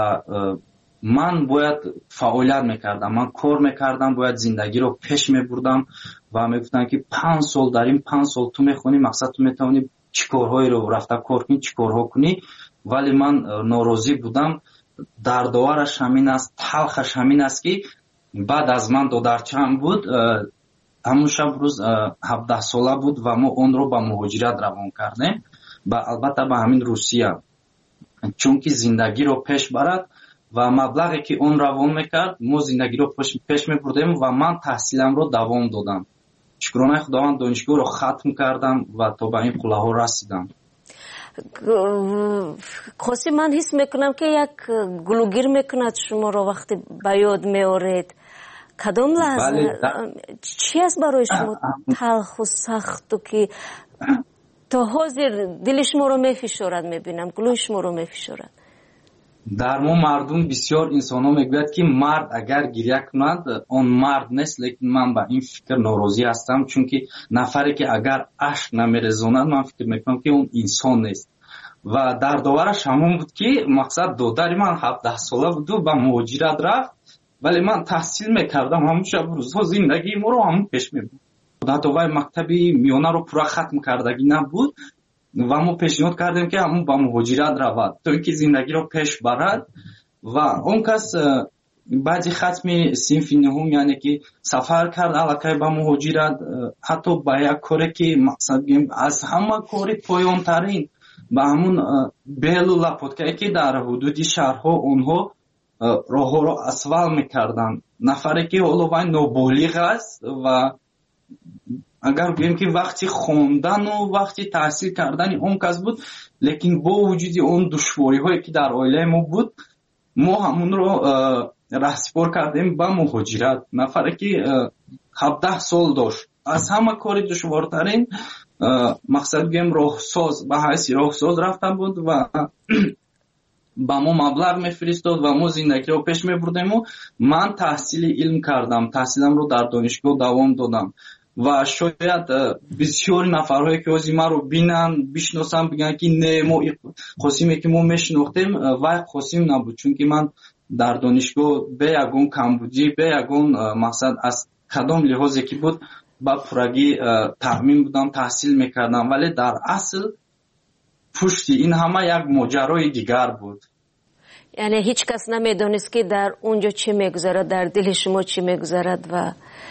ман бояд фаъолият мекардам, ман кор мекардам, бояд зиндагиро пеш мебурдам ва мегуфтанд ки панҷ сол дар ин панҷ сол ту мехонӣ, мақсад ту метавонӣ чӣ корҳоеро рафта кор кунӣ, чӣ корҳо кунӣ. вале ман норозӣ будам. дардовараш ҳамин аст, талхаш ҳамин аст ки баъд аз ман додарчаам буд, ҳамун шаб рӯз ҳабдаҳ сола буд ва мо онро ба муҳоҷират равон кардем, албатта ба ҳамин Русия, чунки зиндагиро пеш барад ва маблағе ки он равон мекард, мо зиндагиро пеш мебурдем ва ман таҳсиламро давом додам. шукронаи худованд, донишгоҳро хатм кардам ва то ба ин қуллаҳо расидам. қосим, ман ҳис мекунам ки як гулугир мекунад шуморо вақте ба ёд меоред. кадом лаҳза чӣ аст барои шумо талху сахту ки то ҳозир дили шуморо мефишорад? мебинам гулӯи шуморо мефишорад. дар мо мардум бисёр инсонҳо мегӯяд ки мард агар гирья кунад он мард нест, лекин ман ба ин фикр норозӣ ҳастам, чунки нафаре ки агар ашк намерезонад, ман фикр мекунам ки он инсон нест. ва дардовараш ҳамон буд ки мақсад додари ман ҳабдаҳ сола буду ба муҳоҷират рафт, вале ман таҳсил мекардам, ҳамун шаб рӯзҳо зиндагии моро ҳамун пеш мебурд. ҳатто вай мактаби миёнаро пурра хатм кардагӣ набуд ва мо пешниҳод кардем ки ҳамун ба муҳоҷират равад, то ин ки зиндагиро пеш барад. ва он кас баъди хатми синфи нуҳум, яъне ки сафар кард аллакай ба муҳоҷират, ҳатто ба як коре ки мақсад гӯем аз ҳама кори поёнтарин, ба ҳамун белу лапоткае ки дар ҳудуди шаҳрҳо онҳо роҳҳоро асфал мекарданд. нафаре ки ҳоло вай ноболиғ аст ва агар гӯем ки вақти хондану вақти таҳсил кардани он кас буд, лекин бо вуҷуди он душвориҳое ки дар оилаи мо буд, мо ҳамунро раҳсипор кардем ба муҳоҷират. нафаре ки ҳабдаҳ сол дошт, аз ҳама кори душвортарин мақсад гӯем роҳсоз, ба ҳайси роҳсоз рафта буд ва ба мо маблағ мефиристод ва мо зиндагиро пеш мебурдему. ман таҳсили илм кардам, таҳсиламро дар донишгоҳ давом додам ва шояд бисёри нафарҳое ки ҳозир маро бинанд, бишносанд, бигӯянд ки не, мо Қосиме ки мо мешинохтем, вай Қосим набуд, чунки ман дар донишгоҳ бе ягон камбудӣ, бе ягон мақсад аз кадом лиҳозе ки буд ба пуррагӣ таъмин будам, таҳсил мекардам, вале дар асл пушти ин ҳама як моҷарои дигар буд. яъне ҳеҷ кас намедонист ки дар онҷо чӣ мегузарад, дар дили шумо чӣ мегузарад ва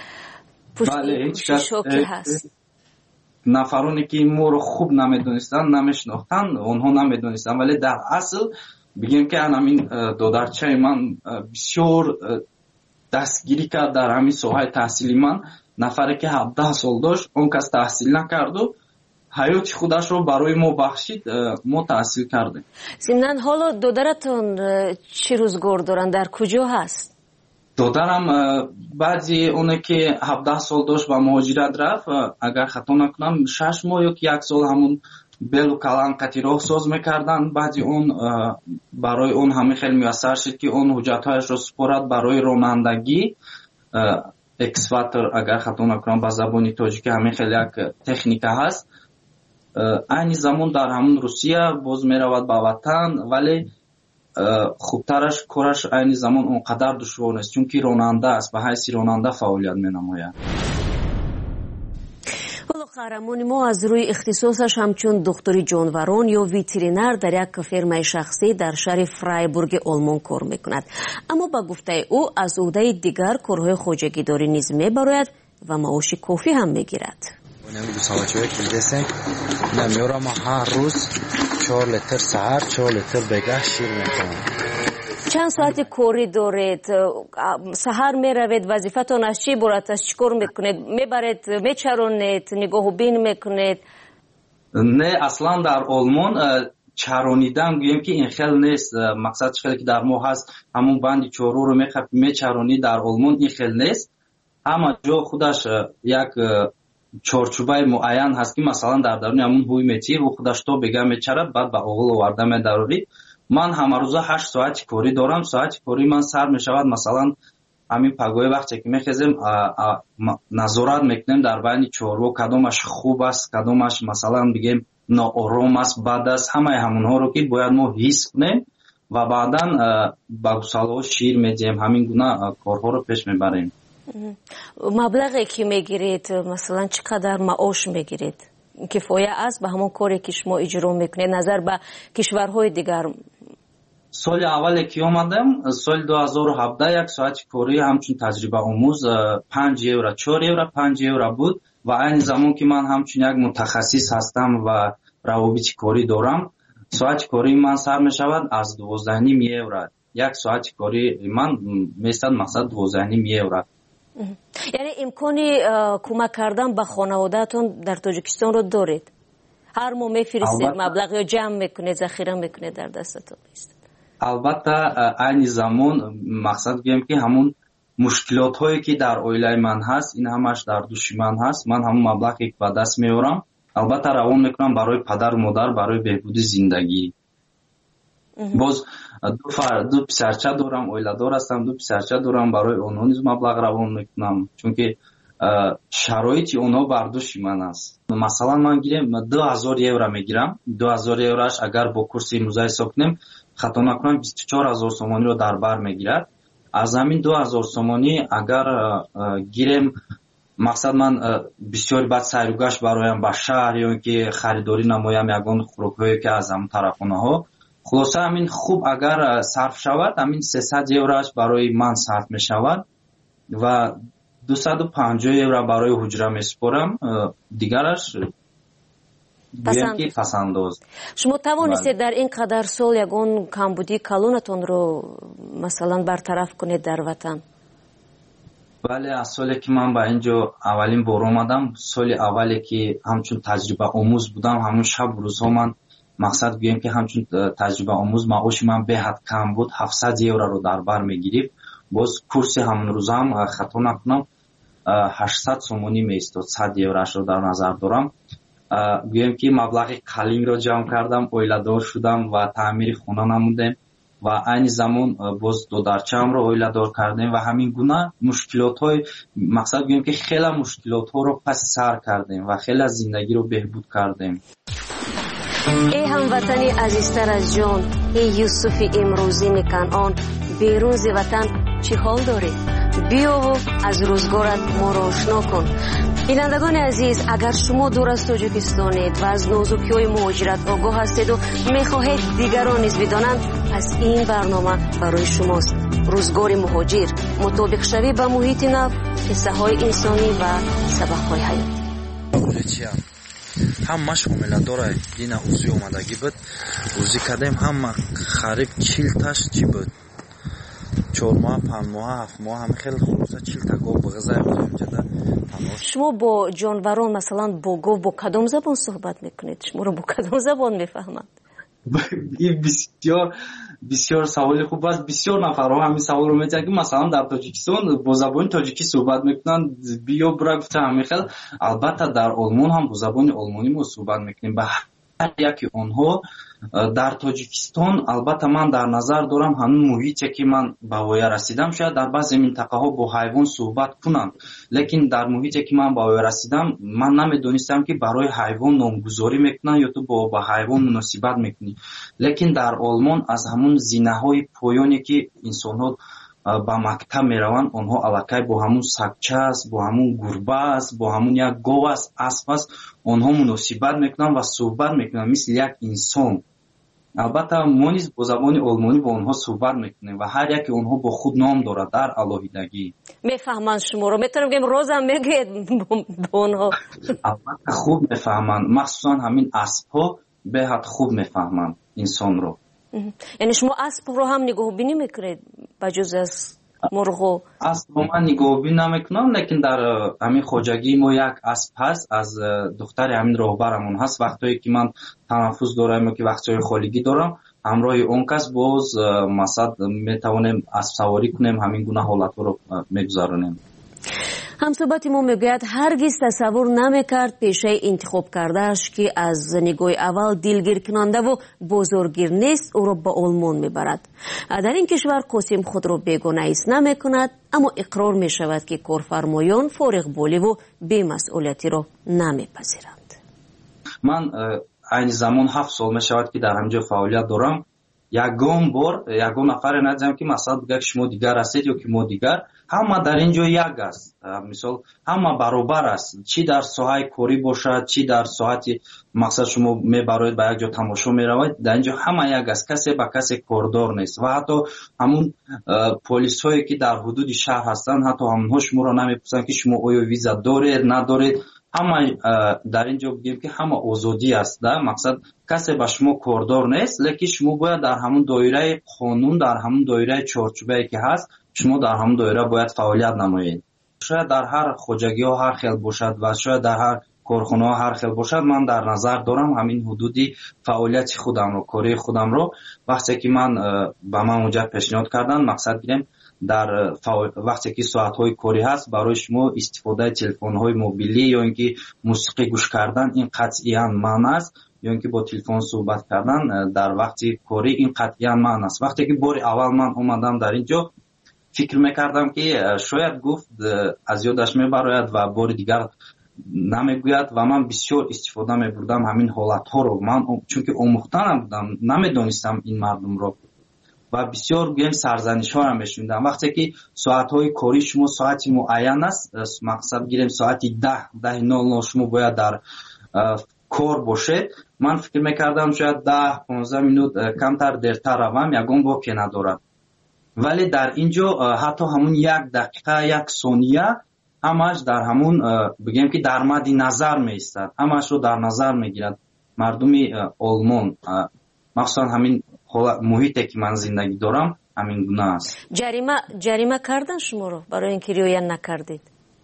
пушти шоки ҳаст. нафароне ки моро хуб намедонистанд, намешинохтанд, онҳо намедонистанд, вале дар асл бигем ки ҳамин додарчаи ман бисёр дастгирӣ кард дар ҳамин соҳаи таҳсили ман. нафаре ки ҳабдаҳ сол дошт, он кас таҳсил накарду ҳаёти худашро барои мо бахшид, мо таҳсил кардем. зимнан ҳоло додаратон чӣ рӯзгор доранд, дар куҷо ҳаст? додарам баъди оне ки ҳабдаҳ сол дошт ба муҳоҷират рафт, агар хато накунам шаш моҳ ё ки як сол ҳамун белу каланқати роҳсоз мекарданд. баъди он барои он ҳамин хеле муяссар шуд ки он ҳуҷҷатҳояшро супорад барои ронандагӣ. екскаватор агар хато накунам ба забони тоҷикӣ ҳамин хеле як техника ҳаст. айни замон дар ҳамун Русия боз меравад ба ватан, вале хубтараш кораш айни замон он қадар душвор нест, чунки ронанда аст, ба ҳайси ронанда фаъолият менамояд. қаҳрамони мо аз рӯи ихтисосаш ҳамчун духтури ҷонварон ё ветеринар дар як фермаи шахсӣ дар шаҳри Фрайбурги Олмон кор мекунад. аммо ба гуфтаи ӯ аз ӯҳдаи дигар корҳои хоҷагидорӣ низ мебарояд ва маоши кофӣ ҳам мегирад. ҳар рӯз чор литр саҳар, чор литр бегаҳ шир мекунам. чанд соати корӣ доред? саҳар меравед, вазифатон аз чӣ иборат аст? чӣ кор мекунед? мебаред, мечаронед, нигоҳу бин мекунед? Не, аслан дар Олмон чаронидан гӯем ки ин хел нест. мақсад чӣ хеле ки дар мо ҳаст, ҳамун банди чорӯро мечаронӣ. Дар Олмон ин хел нест. ҳама ҷо худаш як чорчӯбаи муайян ҳаст ки масалан дар даруни ҳамун ҳуй метир ӯ худаш то бега мечарад, баъд ба оғил оварда медарорӣ. ман ҳамарӯза ҳашт соати корӣ дорам. соати корӣ ман сар мешавад, масалан ҳамин пагои вақте ки мехезем назорат мекунем дар байни чорво, кадомаш хуб аст, кадомаш масалан бигем ноором аст, бад аст. ҳамаи ҳамунҳоро ки бояд мо ҳис кунем ва баъдан ба гусалҳо шир медиҳем. ҳамин гуна корҳоро пеш мебарем. маблағе ки мегиред, масалан чӣ қадар маош мегиред? кифоя аст ба ҳамон коре ки шумо иҷро мекунед назар ба кишварҳои дигар? соли аввале ки омадам, соли ду ҳазору ҳабдаҳ, як соати корӣ ҳамчун таҷрибаомӯз панҷ евро, чор евро, панҷ евро буд ва айни замон ки ман ҳамчун як мутахассис ҳастам ва равобити корӣ дорам, соати кории ман сар мешавад аз дувоздаҳ ним евро. як соати кории ман месад мақсад дувоздаҳ ним евро. яъне имкони кӯмак кардан ба хонаводаатон дар Тоҷикистонро доред? ҳар моҳ мефиристед маблағ ё ҷамъ мекунед, захира мекунед дар дастатон? албатта айни замон мақсад гӯем ки ҳамун мушкилотҳое ки дар оилаи ман ҳаст, ин ҳамаш дар души ман ҳаст. ман ҳамун маблағе ки ба даст меорам албатта равон мекунам барои падару модар, барои беҳбуди зиндагӣ. боз ду писарча дорам, оиладор ҳастам, ду писарча дорам, барои онҳо низ маблағ равон мекунам, чунки шароити онҳо бар души ман аст. масалан ман гирем ду ҳазор евро мегирам. ду ҳазор евроаш агар бо курси имрӯза ҳисоб кунем, хато накунам бисту чор ҳазор сомониро дар бар мегирад. аз ҳамин ду ҳазор сомонӣ агар гирем, мақсад ман бисёри баъд сайругашт бароям ба шаҳр ё ки харидорӣ намоям ягон хӯрокҳое ки аз ҳамун тарафхонаҳо. хулоса ҳамин хуб агар сарф шавад, ҳамин сесад евроаш барои ман сарф мешавад ва дусаду панҷоҳ евро барои ҳуҷра месупорам. дигараш пасандоз. шумо тавонистед дар ин қадар сол ягон камбудии калонатонро масалан бартараф кунед дар ватан? бале, аз соле ки ман ба ин ҷо аввалин бор омадам, соли аввале ки ҳамчун таҷрибаомӯз будам, ҳамун шабу рӯзҳо ман мақсад гӯем ки ҳамчун таҷрибаомӯз маоши ман беҳад кам буд, ҳафтсад евроро дар бар мегирифт. боз курси ҳамун рӯзам хато накунам ҳаштсад сомонӣ меистод. сад евроашро дар назар дорам. гӯем ки маблағи қалинро ҷамъ кардам, оиладор шудам ва таъмири хона намудем ва айни замон боз додарчаамро оиладор кардем ва ҳамин гуна мушкилотҳои мақсад гӯем ки хела мушкилотҳоро паси сар кардем ва хела зиндагиро беҳбуд кардем. эй ҳамватани азизтар аз ҷон, эй Юсуфи имрӯзини Канъон, берун зи ватан чӣ ҳол доред? биёву аз рӯзгорат моро ошно кун. бинандагони азиз, агар шумо дур аз Тоҷикистонед ва аз нозукиҳои муҳоҷират огоҳ ҳастеду мехоҳед дигарон низ бидонанд, пас ин барнома барои шумост. рӯзгори муҳоҷир, мутобиқшавӣ ба муҳити нав, қиссаҳои инсонӣ ва сабақҳои ҳаёт. ҳама шомила дорад. дина узи омадагӣ буд, узи кардем, ҳама хариб чилташ чӣ буд, чор моҳ, панҷ моҳ, ҳафт моҳ, ҳама хеле хулоса чилта гов биғизай будем ҷада. шумо бо ҷонварон масалан бо гов бо кадом забон суҳбат мекунед? шуморо бо кадом забон мефаҳманд? ин бисёр бисёр саволи хуб аст. бисёр нафарҳо ҳамин саволро метиҳанд ки масалан дар Тоҷикистон бо забони тоҷикӣ суҳбат мекунанд. биё бура гуфта ҳамин хел. албатта дар Олмон ҳам бо забони олмонӣ мо суҳбат мекунем. ба яки онҳо дар тоҷикистон албатта ман дар назар дорам ҳамин муҳите ки ман ба воя расидам шояд дар баъзе минтақаҳо бо ҳайвон суҳбат кунанд, лекин дар муҳите ки ман ба воя расидам ман намедонистам ки барои ҳайвон номгузорӣ мекунанд ё ту ба ҳайвон муносибат мекунӣ. Лекин дар Олмон аз ҳамун зинаҳои поёне ки инсонҳо ба мактаб мераванд, онҳо аллакай бо ҳамун сагча аст, бо ҳамун гурба аст, бо ҳамун як гов аст, асп аст, онҳо муносибат мекунанд ва суҳбат мекунанд мисли як инсон. албатта мо низ бо забони олмонӣ бо онҳо суҳбат мекунем ва ҳар яке онҳо бо худ ном дорад дар алоҳидагӣ. мефаҳманд шуморо? метавонем бигем розам мегӯед бо онҳо? албатта хуб мефаҳманд, махсусан ҳамин аспҳо беҳад хуб мефаҳманд инсонро. яъне шумо аспро ҳам нигоҳубинӣ мекунед ба ҷуз аз мурғо? аспро ман нигоҳубинӣ намекунам, лекин дар ҳамин хоҷагии мо як асп ҳаст, аз духтари ҳамин роҳбарамон ҳаст. вақтое ки ман танаффус дорам ё ки вақтҳои холигӣ дорам, ҳамроҳи он кас боз масад метавонем аспсаворӣ кунем, ҳамин гуна ҳолатҳоро мегузаронем. ҳамсӯҳбати мо мегӯяд ҳаргиз тасаввур намекард пешаи интихоб кардааш ки аз нигоҳи аввал дилгиркунандаву бозоргир нест, ӯро ба Олмон мебарад. дар ин кишвар қосим худро бегона ҳис намекунад, аммо иқрор мешавад ки корфармоён фориғболиву бемасъулиятиро намепазиранд. ман айни замон ҳафт сол мешавад ки дар ҳамҷо фаъолият дорам. ягон бор ягон нафаре надидам ки масалан бигӯяд шумо дигар ҳастед ё ки мо дигар. ҳама дар ин ҷо як аст. мисол ҳама баробар аст, чӣ дар соҳаи корӣ бошад, чӣ дар соати мақсад шумо мебароед ба як ҷо тамошо меравед, дар ин ҷо ҳама як аст, касе ба касе кордор нест. ва ҳатто ҳамун полисҳое ки дар ҳудуди шаҳр ҳастанд, ҳатто ҳамонҳо шуморо намепурсанд ки шумо оё виза доред надоред. ҳама дар ин ҷо бигем ки ҳама озодӣ аст, да мақсад касе ба шумо кордор нест, лекин шумо бояд дар ҳамун доираи қонун, дар ҳамун доираи чорчӯбае ки ҳаст, шумо дар ҳамун доира бояд фаъолият намоед. шояд дар ҳар хоҷагиҳо ҳар хел бошад ва шояд дар ҳар корхонаҳо ҳар хел бошад. ман дар назар дорам ҳамин ҳудуди фаъолияти худамро, кории худамро. вақте ки ман ба ман муҷаб пешниҳод карданд, мақсад гирем дар вақте ки соатҳои корӣ ҳаст, барои шумо истифодаи телефонҳои мобилӣ ё ин ки мусиқӣ гӯш кардан ин қатъиян маън аст, ё ин ки бо телефон суҳбат кардан дар вақти корӣ ин қатъиян маън аст. вақте ки бори аввал ман омадам дар ин ҷо, фикр мекардам ки шояд гуфт аз ёдаш мебарояд ва бори дигар намегӯяд ва ман бисёр истифода мебурдам ҳамин ҳолатҳоро. ман чунки омӯхта набудам, намедонистам ин мардумро ва бисёр гӯем сарзанишҳоро мешунидам. вақте ки соатҳои корӣ шумо соати муайян аст, мақсад гирем соати даҳ даҳи нол нол шумо бояд дар кор бошед, ман фикр мекардам шояд даҳ понздаҳ минут камтар дертар равам, ягон воке надорад. вале дар ин ҷо ҳатто ҳамун як дақиқа як сония ҳамааш дар ҳамун бигем ки дар мадди назар меистад, ҳамаашро дар назар мегирад мардуми Олмон. махсусан ҳамин муҳите ки ман зиндагӣ дорам ҳамин гуна аст. ҷарима ҷарима кардан шуморо барои ин ки риоя накардед?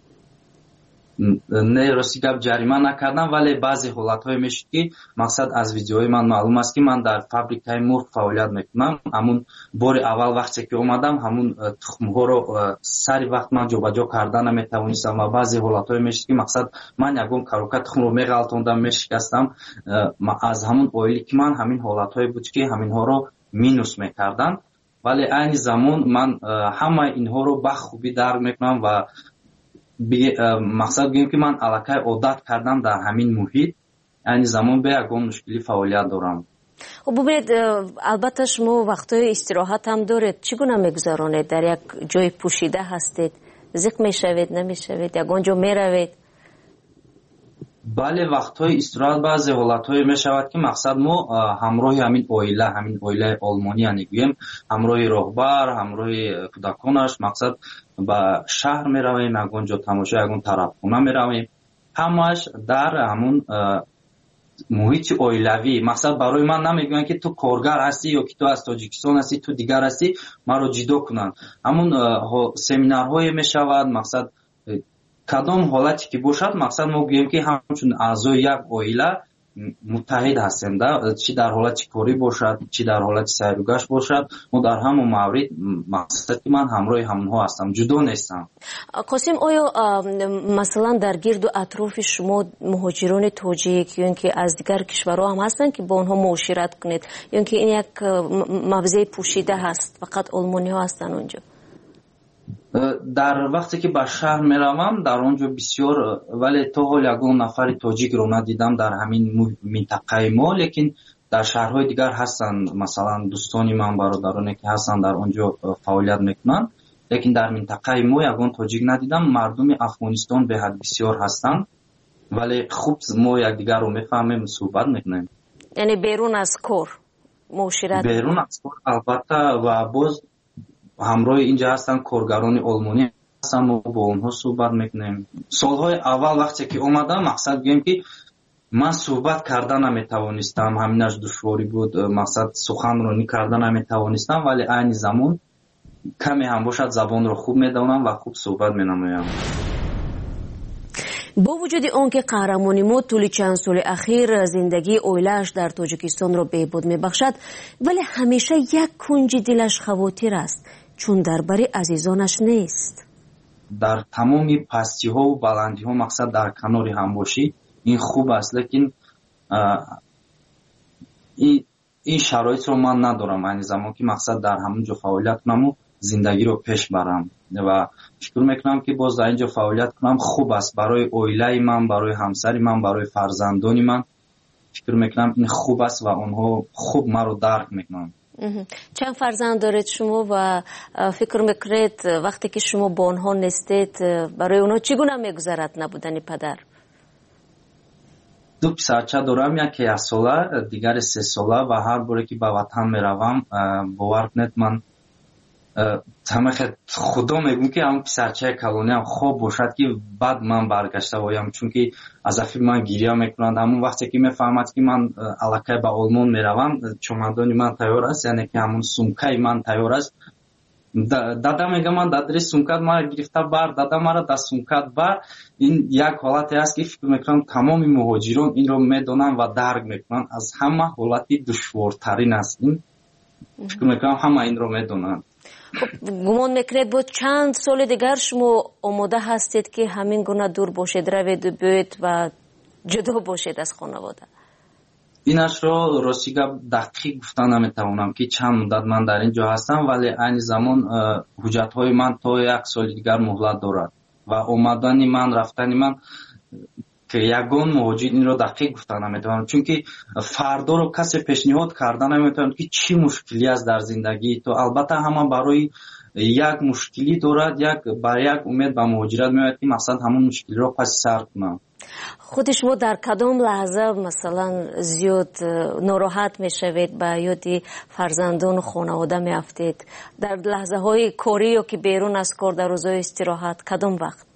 не, рости гап ҷарима накардам, вале баъзе ҳолатҳое мешуд ки мақсад аз видеоҳои ман маълум аст ки ман дар фабрикаи мурғ фаъолият мекунам. ҳамун бори аввал вақте ки омадам, ҳамун тухмҳоро сари вақт ман ҷобаҷо кардан наметавонистам ва баъзе ҳолатҳое мешуд ки мақсад ман ягон карока тухмро меғалтондам, мешикастам. аз ҳамун оили ки ман ҳамин ҳолатҳое буд ки ҳаминҳоро минус мекарданд, вале айни замон ман ҳамаи инҳоро ба хубӣ дарк мекунам ва мақсад гӯем ки ман аллакай одат кардам дар ҳамин муҳит. айни замон бе ягон мушкилӣ фаъолият дорам. хуб бубинед, албатта шумо вақтҳои истироҳат ҳам доред. чӣ гуна мегузаронед? дар як ҷои пӯшида ҳастед? зиқ мешавед, намешавед? ягон ҷо меравед? бале, вақтҳои истироҳат баъзе ҳолатҳое мешавад ки мақсад мо ҳамроҳи ҳамин оила, ҳамин оилаи олмонӣ яъне гӯем ҳамроҳи роҳбар, ҳамроҳи кӯдаконаш мақсад ба шаҳр меравем, ягон ҷо тамошо, ягон тарабхона меравем. ҳамааш дар ҳамун муҳити оилавӣ. мақсад барои ман намегӯянд ки ту коргар ҳастӣ ё ки ту аз тоҷикистон ҳастӣ, ту дигар ҳастӣ, маро ҷидо кунанд. ҳамун семинарҳое мешавад, мақсад кадом ҳолате ки бошад, мақсад мо гӯем ки ҳамчун аъзои як оила متحد هستیم در چی در حالت کاری باشد چی در حالت سیر و گشت باشد ما در همون مورد مقصد من همراه همونها هستم جدا نیستم. قاسم آیا مثلا در گرد و اطراف شما مهاجران تاجیک یا اینکه از دیگر کشورها هم هستن که با آنها معاشرت کنید یا اینکه این یک موضوع پوشیده هست فقط آلمانی ها هستن اونجا؟ در وقتی که به شهر میروم در اونجا بسیار ولی تا حال یگان نفر تاجیک رو ندیدم در همین منطقه ما لیکن در شهرهای دیگر هستن مثلا دوستانی من برادرانی که هستن در اونجا فعالیت میکنن لیکن در منطقه ما یگان تاجیک ندیدم. مردم افغانستان به حد بسیار هستن ولی خوب ما یکدیگر رو میفهمیم صحبت میکنیم. یعنی بیرون از کار معاشرت بیرون از کار البته و باز همراه اینجا هستن کارگران آلمانی هستن ما با اونها صحبت میکنیم. سالهای اول وقتی که اومدم مقصد بگم که من صحبت کردن نمیتوانستم همینش دشواری بود مقصد سخن رو کردن نمیتوانستم ولی این زمان کمی هم باشد زبان رو خوب میدونم و خوب صحبت مینمایم. با وجود آنکه قهرمانی ما طول چند سال اخیر زندگی اویلش در تاجیکستان را بهبود میبخشد ولی همیشه یک کنج دلش خواطر است چون درباره عزیزانش نیست. در تمام پستی ها و بلندی ها مقصد در کناری هم باشی این خوب است لیکن این, این شرایط رو من ندارم این زمان که مقصد در همونجا فعالیت کنم و زندگی رو پیش برم و فکر میکنم که باز در اینجا فعالیت کنم خوب است برای اویله من برای همسری من برای فرزندانی من فکر میکنم این خوب است و اونها خوب ما رو درک میکنن. چند فرزند دارید شما و فکر میکنید وقتی که شما با آنها نیستید برای اونها چگونه میگذرد نبودن پدر؟ دو پسرچه دارم یکی یک ساله دیگر سه ساله و هر باره که به وطن میروم باور کنید من همه خدا میگم که هم پسرچه کلونی هم خوب باشد که بعد من برگشته بایم چون که از افی من گریه میکنند همون وقتی که میفهمد که من علاقه به آلمان میروم چمدانی من تیار است یعنی که همون سومکای من تیار است دادا میگه من دادری سومکات مرا گرفته بر دادا مرا در سومکات بر این یک حالتی است که فکر میکنم تمام مهاجران این رو میدونن و درک میکنن از همه حالتی دشوارترین است این فکر میکنم همه این رو میدونن. گمان میکنید بود چند سال دیگر شما آماده هستید که همین گونه دور باشید روید و بیاید و جدا باشید از خانواده؟ اینش رو راستی دقیق گفتن نمیتوانم که چند مدت من در اینجا هستم ولی این زمان حجت های من تا یک سال دیگر مهلت دارد و آمدن من رفتن من که یگان مهاجر این رو دقیق گفتن نمیتوانم چون که فردا رو کسی پیشنهاد کردن نمیتوانم که چی مشکلی است در زندگی تو البته همه برای یک مشکلی دارد یک برای یک امید به مهاجرت میاد که مثلا همون مشکلی رو پس سر کنم. خود شما در کدام لحظه مثلا زیاد ناراحت میشوید به یاد فرزندان و خانواده میافتید در لحظه های کاری یا که بیرون از کار در روزهای استراحت کدام وقت؟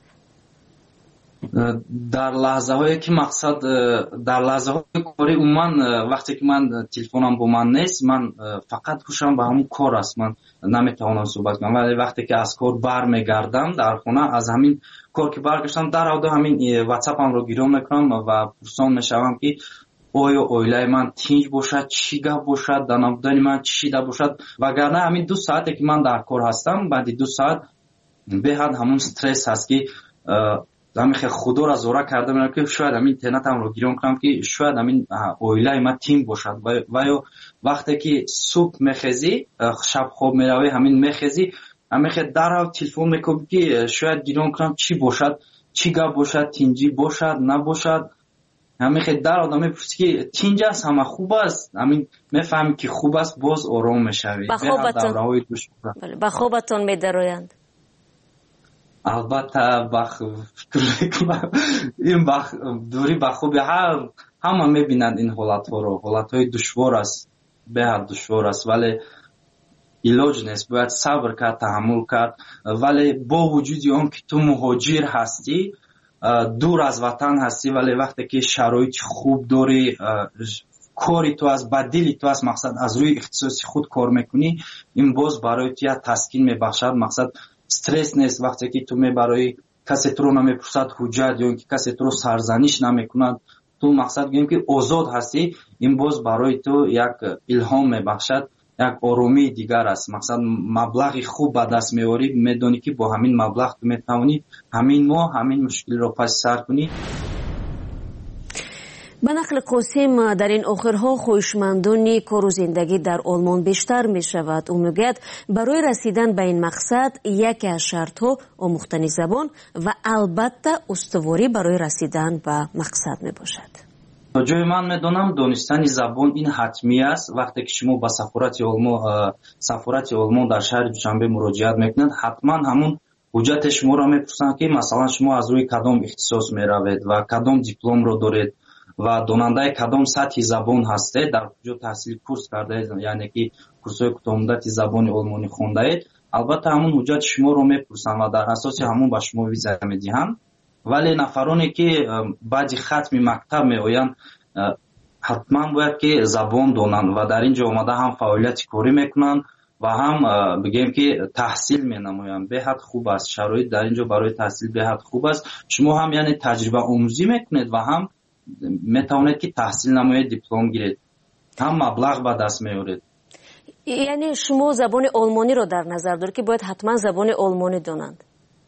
در لحظه هایی که مقصد در لحظه های کاری من وقتی که من تلفنم با من نیست من فقط گوشم به همون کار است من نمیتونم صحبت کنم ولی وقتی که از کار برمیگردم در خونه از همین کار که برگشتم در حد همین واتساپم رو گیرم میکنم و پرسان میشوم که آیا اویله من تینج باشد چی گپ باشد در نبودن من چی ده باشد وگرنه همین دو ساعتی که من در کار هستم بعد دو ساعت به حد همون استرس هست که همین خدا را زوره کرده میرم که شاید همین اینترنتم رو گیرم کنم که شاید همین اویله من تیم باشد و یا وقتی که صبح میخیزی شب خواب میروی همین میخیزی همین خیلی در تلفن میکنم که شاید گیرم کنم چی باشد چی گپ باشد تینجی باشد نباشد همین خیلی در آدم میپرسی که تینج است همه خوب است همین میفهمی که خوب است باز آرام میشوی به خوابتون میدرویند. البته بخ این بخ دوری بخوبی هر همه میبینند این حالت ها رو حالت های دشوار است به حد دشوار است ولی علاج نیست باید صبر کرد تحمل کرد ولی با وجود اون که تو مهاجر هستی دور از وطن هستی ولی وقتی که شرایط خوب داری کاری تو از بدلی تو از مقصد از روی اختصاصی خود کار میکنی این باز برای تو تسکین میبخشد مقصد استرس نیست وقتی که تو می برای کسی تو رو نمیپرسد حجت یا اینکه کسی تو رو سرزنش نمیکند ту мақсад гӯем ки озод ҳастӣ, ин боз барои ту як илҳом мебахшад, як оромии дигар аст. мақсад маблағи хуб ба даст меорӣ, медонӣ ки бо ҳамин маблағ ту метавонӣ ҳамин моҳ ҳамин мушкилро паси сар кунӣ. ба нақли қосим, дар ин охирҳо хоҳишмандони кору зиндагӣ дар олмон бештар мешавад. ӯ мегӯяд барои расидан ба ин мақсад яке аз шартҳо омӯхтани забон ва албатта устуворӣ барои расидан ба мақсад мебошад. то ҷои ман медонам донистани забон ин ҳатмӣ аст. вақте ки шумо ба сафорати олмон сафорати олмон дар шаҳри душанбе муроҷиат мекунед, ҳатман ҳамун ҳуҷҷати шуморо мепурсанд ки масалан шумо аз рӯи кадом ихтисос меравед ва кадом дипломро доред ва донандаи кадом сатҳи забон ҳастед, дар куҷо таҳсили курс кардаед, яъне ки курсҳои кӯтоҳмуддати забони олмонӣ хондаед. албатта ҳамун ҳуҷҷати шуморо мепурсанд ва дар асоси ҳамун ба шумо виза медиҳанд. вале нафароне ки баъди хатми мактаб меоянд, ҳатман бояд ки забон донанд ва дар ин ҷо омада ҳам фаъолияти корӣ мекунанд ва ҳам бигем ки таҳсил менамоянд. беҳад хуб аст, шароит дар ин ҷо барои таҳсил беҳад хуб аст. шумо ҳам яъне таҷрибаомӯзӣ мекунед ва ҳам метавонед ки таҳсил намоед, диплом гиред, ҳам маблағ ба даст меоред. яъне шумо забони олмониро дар назар доред ки бояд ҳатман забони олмонӣ донанд?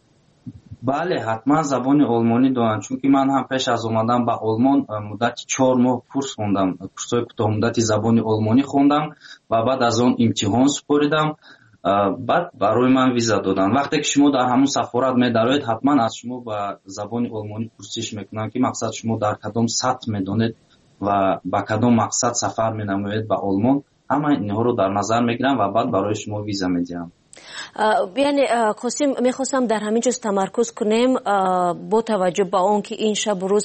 бале, ҳатман забони олмонӣ донанд, чунки ман ҳам пеш аз омадан ба олмон муддати чор моҳ курс хондам, курсҳои кӯтоҳмуддати забони олмонӣ хондам ва баъд аз он имтиҳон супоридам. баъд барои ман виза доданд. вақте ки шумо дар ҳамун сафорат медароед, ҳатман аз шумо ба забони олмонӣ пурсиш мекунанд ки мақсад шумо дар кадом сатҳ медонед ва ба кадом мақсад сафар менамоед ба олмон. ҳама инҳоро дар назар мегирам ва баъд барои шумо виза медиҳам. яъне қосим, мехостам дар ҳамин ҷоз тамаркуз кунем бо таваҷҷӯҳ ба он ки ин шабу рӯз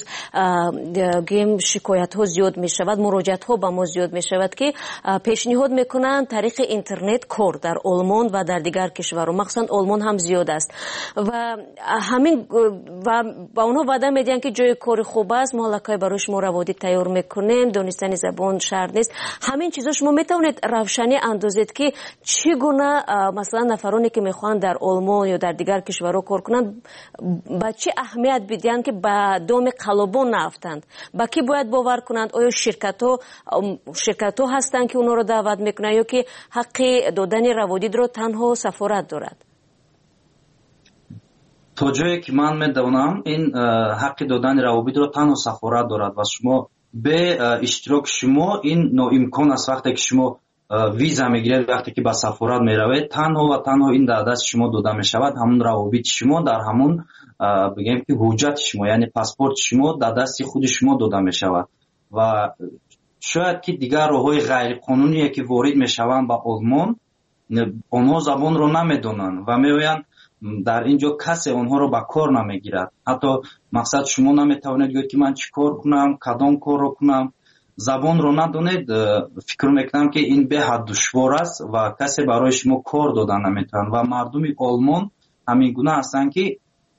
гӯем шикоятҳо зиёд мешавад, муроҷиатҳо ба мо зиёд мешавад ки пешниҳод мекунанд тариқи интернет кор дар олмон ва дар дигар кишварҳо, махсусан олмон ҳам зиёд аст ва ҳамин ва ба онҳо ваъда медиҳанд ки ҷои кори хуб аст, мо аллакай барои шумо раводӣ тайёр мекунем, донистани забон шарт нест. ҳамин чизҳо шумо метавонед равшанӣ андозед ки чӣ гуна масалан нафароне ки мехоҳанд дар олмон ё дар дигар кишварҳо кор кунанд ба чӣ аҳамият бидиҳанд ки ба доми қалобон наафтанд? ба кӣ бояд бовар кунанд? оё ширкатҳо ширкатҳо ҳастанд ки онҳоро даъват мекунанд ё ки ҳаққи додани раводидро танҳо сафорат дорад? то ҷое ки ман медонам, ин ҳаққи додани раводидро танҳо сафорат дорад ва шумо бе иштироки шумо ин ноимкон аст. вақте ки шумо виза мегиред, вақте ки ба сафорат меравед, танҳо ва танҳо ин дар дасти шумо дода мешавад. ҳамун равобити шумо дар ҳамун бигем ки ҳуҷҷати шумо, яъне паспорти шумо дар дасти худи шумо дода мешавад ва шояд ки дигар роҳҳои ғайриқонуние ки ворид мешаванд ба олмон, онҳо забонро намедонанд ва меоянд дар ин ҷо касе онҳоро ба кор намегирад. ҳатто мақсад шумо наметавонед гӯед ки ман чӣ кор кунам, кадом корро кунам. забонро надонед, фикр мекунам ки ин беҳад душвор аст ва касе барои шумо кор дода наметавонад ва мардуми олмон ҳамин гуна ҳастанд ки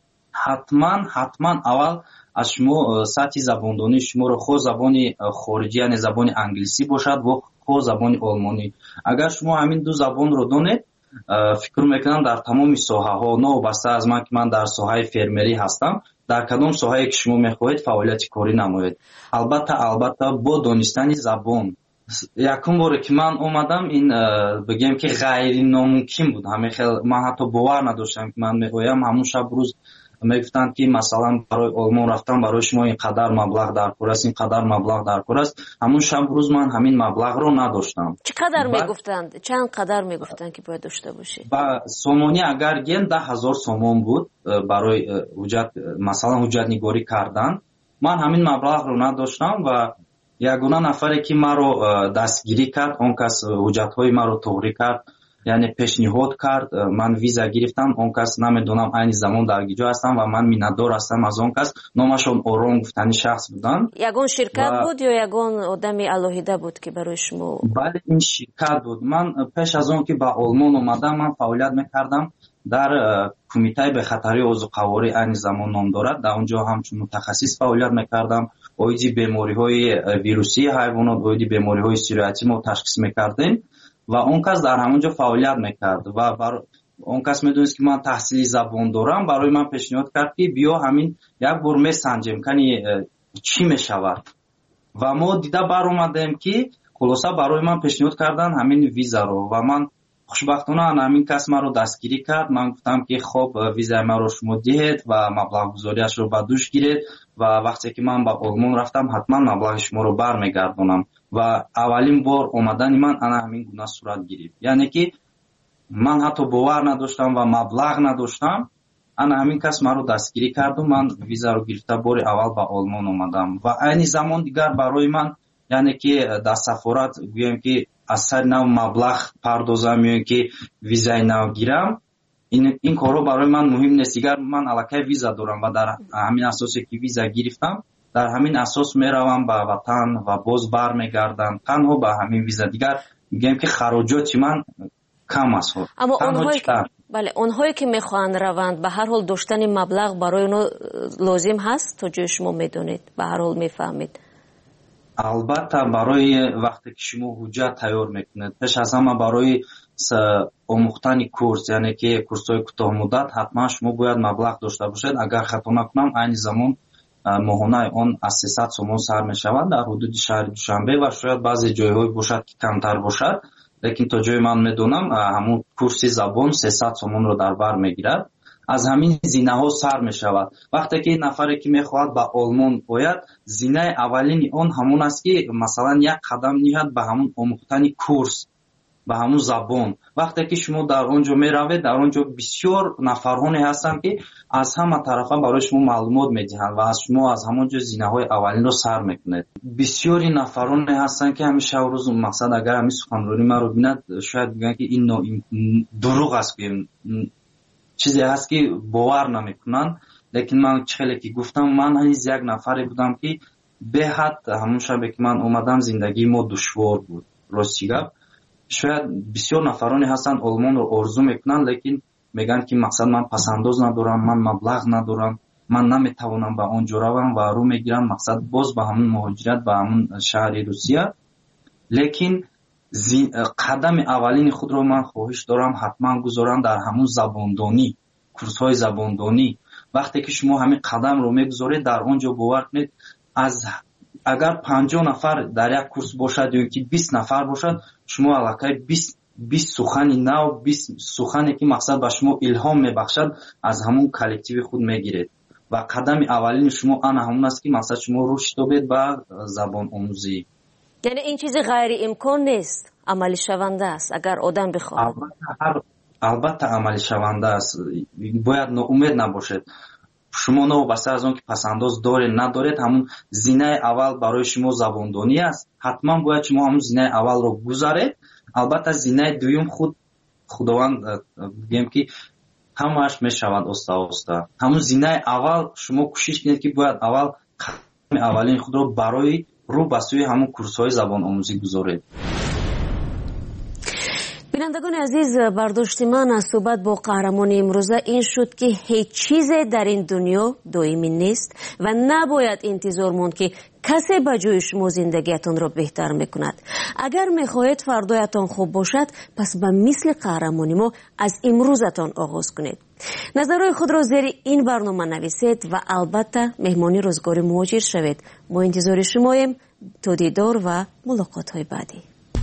ҳатман ҳатман аввал аз шумо сатҳи забондонии шуморо хоҳ забони хориҷӣ, яъне забони англисӣ бошад ва хоҳ забони олмонӣ. агар шумо ҳамин ду забонро донед, фикр мекунам дар тамоми соҳаҳо, новобаста аз ман ки ман дар соҳаи фермерӣ ҳастам, дар кадом соҳае ки шумо мехоҳед фаъолияти корӣ намоед. албатта албатта бо донистани забон. якум боре ки ман омадам, ин бигем ки ғайриномумкин буд. ҳамехел ман ҳатто бовар надоштам ки ман меоям, ҳамун шаб рӯз мегуфтанд ки масалан барои олмон рафтан барои шумо ин қадар маблағ дар кор аст, ин қадар маблағ дар кор аст. ҳамун шаб рӯз ман ҳамин маблағро надоштам. чӣ қадар мегуфтанд? чанд қадар мегуфтанд ки бояд дошта бошед? ба сомонӣ агар ген даҳ ҳазор сомон буд барои ҳуҷҷат, масалан ҳуҷҷатнигорӣ кардан. ман ҳамин маблағро надоштам ва ягона нафаре ки маро дастгирӣ кард, он кас ҳуҷҷатҳои маро тоғрӣ кард, яъне пешниҳод кард, ман виза гирифтам. он кас намедонам айни замон дар гиҷо ҳастам ва ман миннатдор ҳастам аз он кас. номашон Ором гуфтани шахс буданд. ягон ширкат буд ё ягон одами алоҳида буд ки барои шумо? бале, ин ширкат буд. ман пеш аз он ки ба олмон омадам, ман фаъолият мекардам дар кумитаи бехатарии озуқаворӣ, айни замон ном дорад. дар он ҷо ҳамчун мутахассис фаъолият мекардам. оиди бемориҳои вирусии ҳайвонот, оиди бемориҳои сироятӣ мо ташхис мекардем ва он кас дар ҳамон ҷо фаъолият мекард ва бар он кас медонист ки ман таҳсили забон дорам. барои ман пешниҳод кард ки биё ҳамин як бор месанҷем, кани чӣ мешавад. ва мо дида баромадем ки хулоса барои ман пешниҳод кардан ҳамин визаро ва ман хушбахтона ҳамин кас маро дастгирӣ кард. Ман гуфтам ки хоб визаи маро шумо диҳед ва маблағгузориашро ба дӯш гиред ва вақте ки ман ба олмон рафтам ҳатман маблағи шуморо бармегардонам ва аввалин бор омадани ман ана ҳамин гуна сурат гирифт. яъне ки ман ҳатто бовар надоштам ва маблағ надоштам. ана ҳамин кас маро дастгирӣ карду ман визаро гирифта бори аввал ба олмон омадам ва айни замон дигар барои ман яъне ки дар сафорат гӯем ки аз сари нав маблағ пардозам ё ин ки визаи нав гирам, ин корҳо барои ман муҳим нест. дигар ман аллакай виза дорам ва дар ҳамин асосе ки виза гирифтам дар ҳамин асос меравам ба ватан ва боз бармегардам танҳо ба ҳамин виза. дигар мегӯем ки хароҷоти ман кам аст. аммо онҳое ки бале онҳое ки мехоҳанд раванд ба ҳар ҳол доштани маблағ барои онҳо лозим ҳаст. то ҷои шумо медонед, ба ҳар ҳол мефаҳмед. албатта барои вақте ки шумо ҳуҷҷат тайёр мекунед, пеш аз ҳама барои омӯхтани курс, яъне ки курсҳои кӯтоҳмуддат ҳатман шумо бояд маблағ дошта бошед. агар хато накунам айни замон моҳонаи он аз сесад сомон сар мешавад дар ҳудуди шаҳри Душанбе ва шояд баъзе ҷойҳое бошад ки камтар бошад, лекин то ҷои ман медонам ҳамун курси забон сесад сомонро дар бар мегирад. аз ҳамин зинаҳо сар мешавад. вақте ки нафаре ки мехоҳад ба олмон ояд, зинаи аввалини он ҳамун аст ки масалан як қадам ниҳад ба ҳамун омӯхтани курс, ба ҳамун забон. вақте ки шумо дар он ҷо меравед, дар он ҷо бисёр нафарҳоне ҳастанд ки аз ҳама тарафа барои шумо маълумот медиҳанд ва аз шумо аз ҳамон ҷо зинаҳои аввалинро сар мекунед. бисёри нафароне ҳастанд ки ҳамеша рӯз мақсад агар ҳамин суханронӣ маро бинад шояд бигӯянд ки ин дурӯғ аст, чизе ҳаст ки бовар намекунанд. лекин ман хеле ки гуфтам, ман ҳаниз як нафаре будам ки беҳад ҳамон шабе ки ман омадам зиндагии мо душвор буд. рости гап шояд бисёр нафароне ҳастанд олмонро орзу мекунанд, лекин мегӯянд ки мақсад ман пасандоз надорам, ман маблағ надорам, ман наметавонам ба он ҷо равам ва рӯ мегирам мақсад боз ба ҳамун муҳоҷират ба ҳамун шаҳри Русия. лекин қадами аввалини худро ман хоҳиш дорам ҳатман гузорам дар ҳамун забондонӣ, курсҳои забондонӣ. вақте ки шумо ҳамин қадамро мегузоред, дар он ҷо бовар кунед, аз агар панҷоҳ нафар дар як курс бошад ё ки бист нафар бошад, шумо аллакай бист сухани нав, бист сухане ки мақсад ба шумо илҳом мебахшад, аз ҳамун коллективи худ мегиред ва қадами аввалини шумо ана ҳамун аст ки мақсад шумо рушд ёбед ба забономӯзӣ. яъне ин чизи ғайриимкон нест, амалӣ шаванда аст агар одам бихоҳад. албатта амалӣ шаванда аст. бояд ноумед набошед. шумо новобаста аз он ки пасандоз доред надоред, ҳамун зинаи аввал барои шумо забондонӣ аст. ҳатман бояд шумо ҳамун зинаи аввалро гузаред. албатта зинаи дуюм худ худованд бигем ки ҳамааш мешавад оста оста. ҳамун зинаи аввал шумо кӯшиш кунед ки бояд аввал қадами аввалини худро барои рӯ ба сӯи ҳамун курсҳои забономӯзӣ гузоред. бинандагони азиз, бардошти ман аз суҳбат бо қаҳрамони имрӯза ин шуд ки ҳеҷ чизе дар ин дунё доимӣ нест ва набояд интизор монд ки касе ба ҷои шумо зиндагиятонро беҳтар мекунад. агар мехоҳед фардоятон хуб бошад, пас ба мисли қаҳрамони мо аз имрӯзатон оғоз кунед. назарҳои худро зери ин барнома нависед ва албатта меҳмони рӯзгори муҳоҷир шавед. мо интизори шумоем. то дидор ва мулоқотҳои баъдӣ.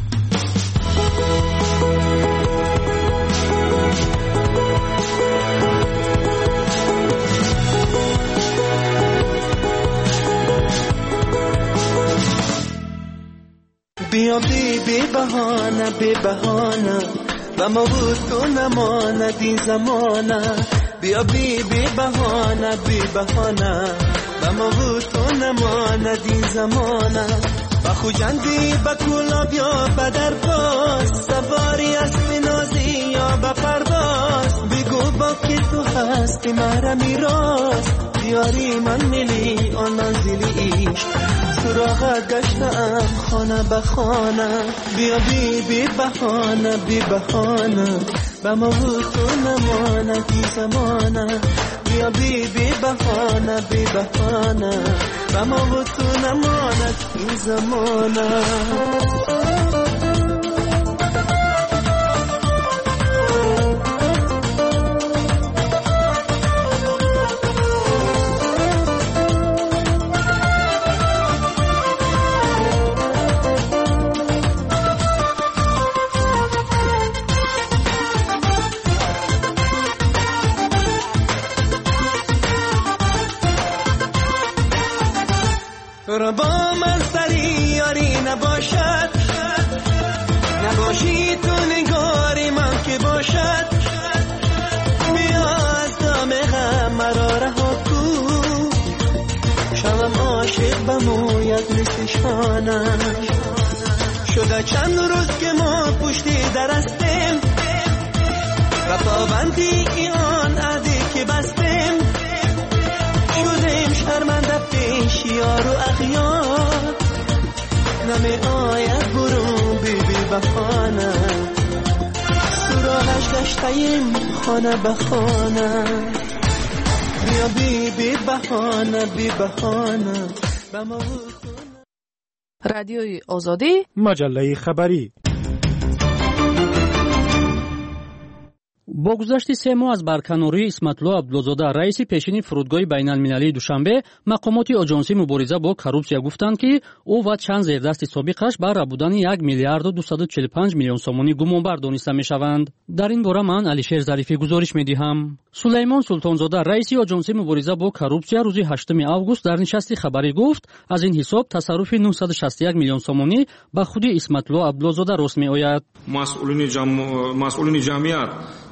بیا بی بی بهانه بی بهانه و ما بود تو نماند این زمانه. بیا بی بی بهانه بی بهانه و ما بود تو نماند این زمانه. و خوجندی با کلاب یا با درباز، سواری اسب نازی یا با پرواز. بگو با که تو هستی مرا میراز، دیاری من ملی آن منزلی عشق. سراغت گشتم خانه به خانه. بیا بی بی بهانه بی بهانه به ما بود تو نمانه بی زمانه. بیا بی بی بهانه بی بهانه به ما بود تو نمانه بی زمانه. با من سری یاری نباشد، نباشی تو نگاری من که باشد. بیا از دام غم مرا رها کن، شوم عاشق بموید مثل شانم. شده چند روز که ما پشتی درستیم و پابندی ای آن عهدی که بستیم. شدیم شرمنده پیش یار و اغیار، نمی آید برو بی بی بخانه. سراغش گشتیم خانه بخانه، بیا بی بی بخانه بی بخانه. رادیوی آزادی، مجله خبری. با گذشت سه ماه از برکناری اسمت‌الله عبدالزاده رئیس پیشین فرودگاه بین‌المللی دوشنبه، مقامات آژانسی مبارزه با коррупсия گفتند که او و چند زیردست سابقش بر بودن یک میلیارد و دویست و چهل و پنج میلیون سومانی گمانبر دانسته می‌شوند. در این باره من علیشیر ظریفی گزارش می‌دهم. سلیمان سلطانزاده رئیس آژانسی مبارزه با коррупсия روز هشتم آگوست در نشست خبری گفت از این حساب تصرف نهصد و شصت و یک میلیون سومانی به خود اسمت‌الله عبدالزاده راست می‌آید. مسئولین جمع... مسئولین جمعیت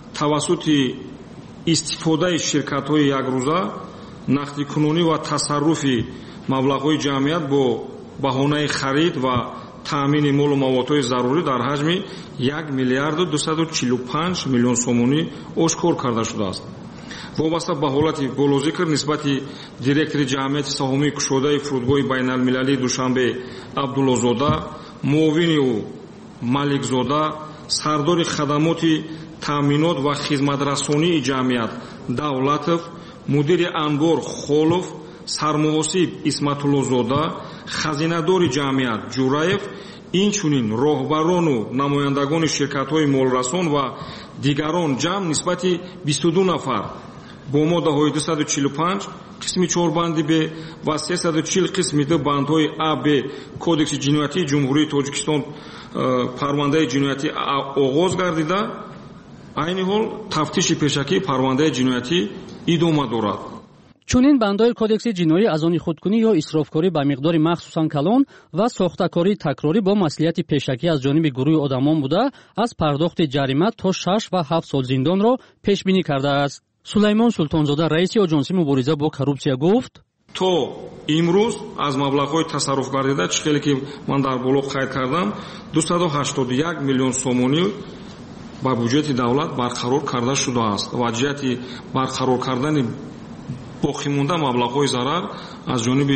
توسط استفاده شرکت‌های یک روزه نقدی کنونی و تصرفی مبلغ‌های جمعیت با بهانه خرید و تامین مال و موادهای ضروری در حجم یک میلیارد و دویست و چهل و پنج میلیون سومانی آشکار کرده شده است. وابسته به حالت بالازیکر نسبت دиректори جمعیت سهامی کشوده فرودگاه بین‌المللی دوشنبه عبدالله‌زاده، معاون او маликзода، сардори хадамоти таъминот ва хизматрасонии ҷамъият давлатов, мудири анбор холов, сармуҳосиб исматуллозода, хазинадори ҷамъият ҷураев, инчунин роҳбарону намояндагони ширкатҳои молрасон ва дигарон ҷамъ нисбати бисту ду нафар бо моддаҳои дусаду чилу панҷ қисми чорбанди б ва сесаду чил қисми д бандҳои а б кодекси ҷиноятии ҷумҳурии тоҷикистон парвандаи ҷиноятӣ оғоз гардида, айни ҳол тафтиши пешакии парвандаи ҷиноятӣ идома дорад. чунин бандҳои кодекси ҷиноӣ аз они худкунӣ ё исрофкорӣ ба миқдори махсусан калон ва сохтакории такрорӣ бо маслиҳати пешакӣ аз ҷониби гурӯҳи одамон буда аз пардохти ҷарима то шаш ва ҳафт сол зиндонро пешбинӣ кардааст. сулаймон султонзода раиси оҷонсии мубориза бо коррупсия гуфт: то имрӯз аз маблағҳои тасарруф гардида чӣ хеле ки ман дар боло қайд кардам дусаду ҳаштоду як миллион сомонӣ ба бюҷети давлат барқарор карда шудааст ва ҷиҳати барқарор кардани боқимонда маблағҳои зарар аз ҷониби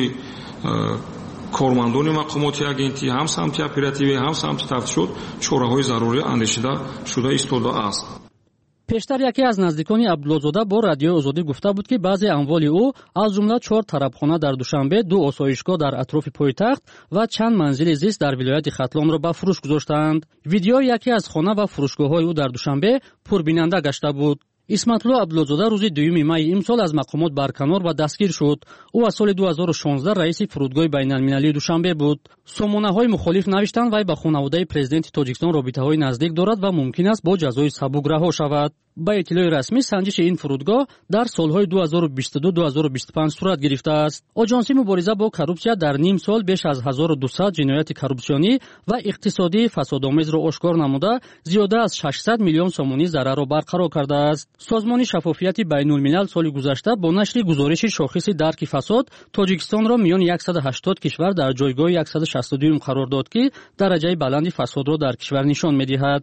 кормандони мақомоти агентӣ ҳам самти оперативӣ ҳам самти тафтишот чораҳои зарурӣ андешида шуда истодааст. пештар яке аз наздикони абдуллозода бо радиои озодӣ гуфта буд ки баъзе амволи ӯ аз ҷумла чор тарабхона дар душанбе, ду осоишгоҳ дар атрофи пойтахт ва чанд манзили зист дар вилояти хатлонро ба фурӯш гузоштаанд. видеои яке аз хона ва фурӯшгоҳҳои ӯ дар душанбе пурбинанда гашта буд. исматулло абдуллозода рӯзи дуюми майи имсол аз мақомот барканор ва дастгир шуд. ӯ аз соли ду ҳазору шонздаҳ раиси фурудгоҳи байналмилалии душанбе буд. сомонаҳои мухолиф навиштанд вай ба хонаводаи президенти тоҷикистон робитаҳои наздик дорад ва мумкин аст бо ҷазои сабук раҳо шавад. ба иттилои расмӣ санҷиши ин фурудгоҳ дар солҳои ду ҳазору бисту ду - ду ҳазору бисту панҷ сурат гирифтааст. оҷонсии мубориза бо коррупсия дар ним сол беш аз ҳазору дусад ҷинояти коррупсионӣ ва иқтисодии фасодомезро ошкор намуда зиёда аз шашсад миллион сомонӣ зарарро барқарор кардааст. созмони шаффофияти байнулмилал соли гузашта бо нашри гузориши шохиси дарки фасод тоҷикистонро миёни яксаду ҳаштод кишвар дар ҷойгоҳи яксаду шасту дуюм қарор дод ки дараҷаи баланди фасодро дар кишвар нишон медиҳад.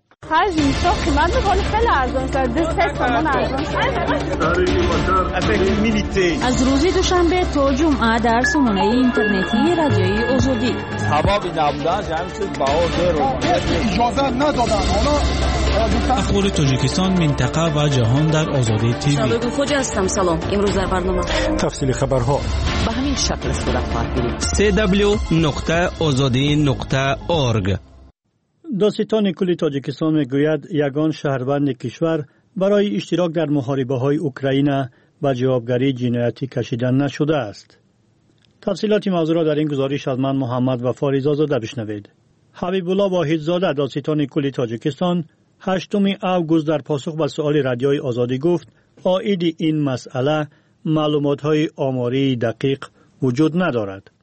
از روز دوشنبه تا جمعه در سامانه اینترنتی رادیوی آزادی. سبب نبودن جمع شد بهار دیر اجازه ندادن. حالا اخبار تاجیکستان، منطقه و جهان در آزادی تیوی. شبگون خوجه هستم. سلام. امروز در برنامه تفصیل خبرها به همین شکل صورت خواهد گرفت. سی دبلیو نقطه آزادی نقطه اورگ. داستان کل تاجیکستان میگوید یگان شهروند کشور برای اشتراک در محاربه‌های اوکراین و جوابگری جنایتی کشیدن نشده است. تفصیلات موضوع را در این گزارش از من محمد و فاریزاده بشنوید. حبیب الله واحدزاده داستان کل تاجیکستان هشتم آگوست در پاسخ به سؤال رادیوی آزادی گفت عاید این مسئله معلومات‌های آماری دقیق وجود ندارد.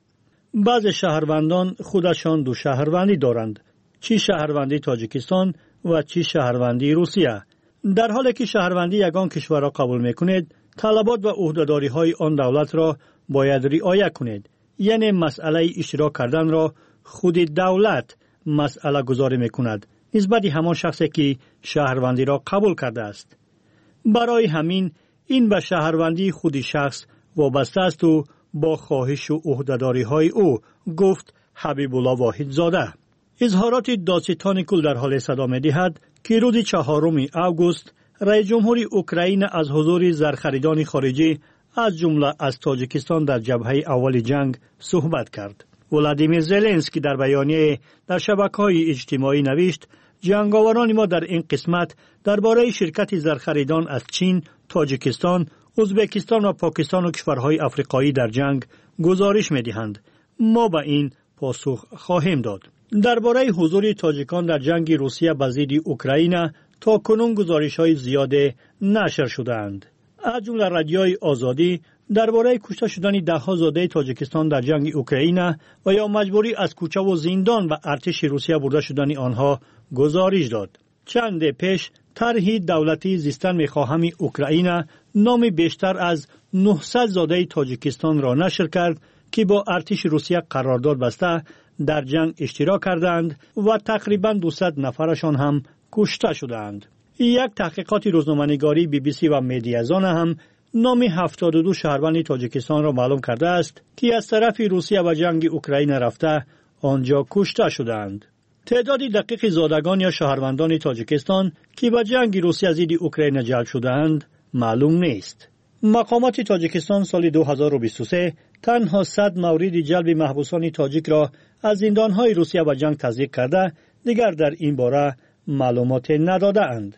بعض شهروندان خودشان دو شهروندی دارند، چی شهروندی تاجیکستان و چی شهروندی روسیه. در حالی که شهروندی یگان کشور را قبول میکنید، طلبات و عهده‌داری های آن دولت را باید رعایت کنید. یعنی مسئله اشتراک کردن را خود دولت مسئله گذاری میکند نسبت همان شخصی که شهروندی را قبول کرده است. برای همین این به شهروندی خود شخص وابسته است و با خواهش و عهده‌داری های او، گفت حبیب الله واحدزاده. اظهارات داستان کل در حال صدا می‌دهد که روز چهارم اوگوست رئیس جمهور اوکراین از حضور زرخریدان خارجی از جمله از تاجیکستان در جبهه اول جنگ صحبت کرد. ولادیمیر زلنسکی در بیانیه در شبکه‌های اجتماعی نوشت جنگاوران ما در این قسمت درباره شرکت زرخریدان از چین، تاجیکستان، ازبکستان و پاکستان و کشورهای افریقایی در جنگ گزارش می‌دهند. ما به این پاسخ خواهیم داد. درباره حضور تاجیکان در جنگ روسیه به ضد اوکراین تا کنون گزارش‌های زیاد نشر شده‌اند. از جمله رادیوی آزادی درباره کشته شدن ده‌ها زاده تاجیکستان در جنگ اوکراین و یا مجبوری از کوچه و زندان و ارتش روسیه برده شدن آنها گزارش داد. چند پیش طرح دولتی زیستن می‌خواهم اوکراین نام بیشتر از نهصد زاده تاجیکستان را نشر کرد که با ارتش روسیه قرارداد بسته در جنگ اشتراک کردند و تقریباً دویست نفرشان هم کشته شدند. یک تحقیقات روزنامه‌نگاری بی بی سی و مدیازان هم نام هفتاد و دو شهروند تاجیکستان را معلوم کرده است که از طرف روسیه و جنگ اوکراین رفته آنجا کشته شدند. تعداد دقیق زادگان یا شهروندان تاجیکستان که به جنگ روسیه ضد اوکراین جلب شده‌اند معلوم نیست. مقامات تاجیکستان سال دو هزار و بیست و سه تنها صد مورد جلب محبوسان تاجیک را از زندان‌های روسیه و جنگ تصدیق کرده، دیگر در این باره معلومات نداده‌اند.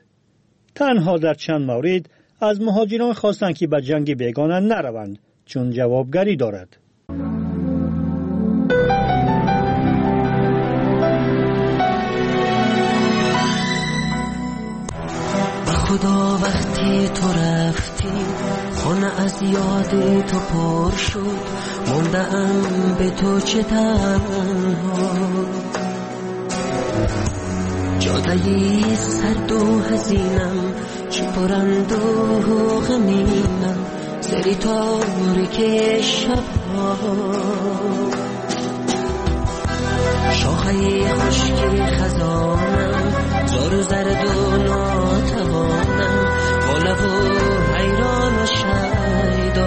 تنها در چند مورد از مهاجران خواستند که به جنگ بیگانه نروند چون جوابگری دارد. خدا وقتی تو رفتی خانه از یاد تو پر شد، موندم به تو چه تنها، جادهی سرد و حزینم چه پرند و غمینم، سری تاریک شبها، شاخه خشک خزانم زار و زرد و ناتوانم، بالا و حیران و شیدا،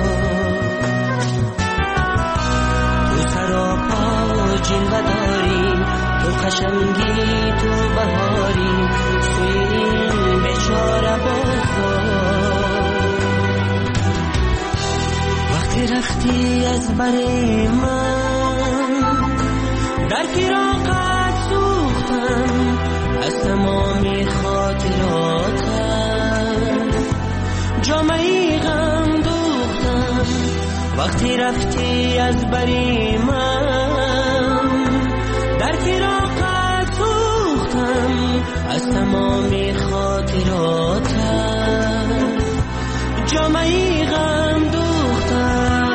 تو سراپا جلوه داری، تو قشنگی تو بهاری، سوی این بیچاره بازار، وقتی رفتی از بر من در فراقت سوختم، از تمامی خاطراتم جامعی غم دوختم، وقتی رفتی از بری من در فراقت سوختم، از تمامی خاطراتم جامعی غم دوختم.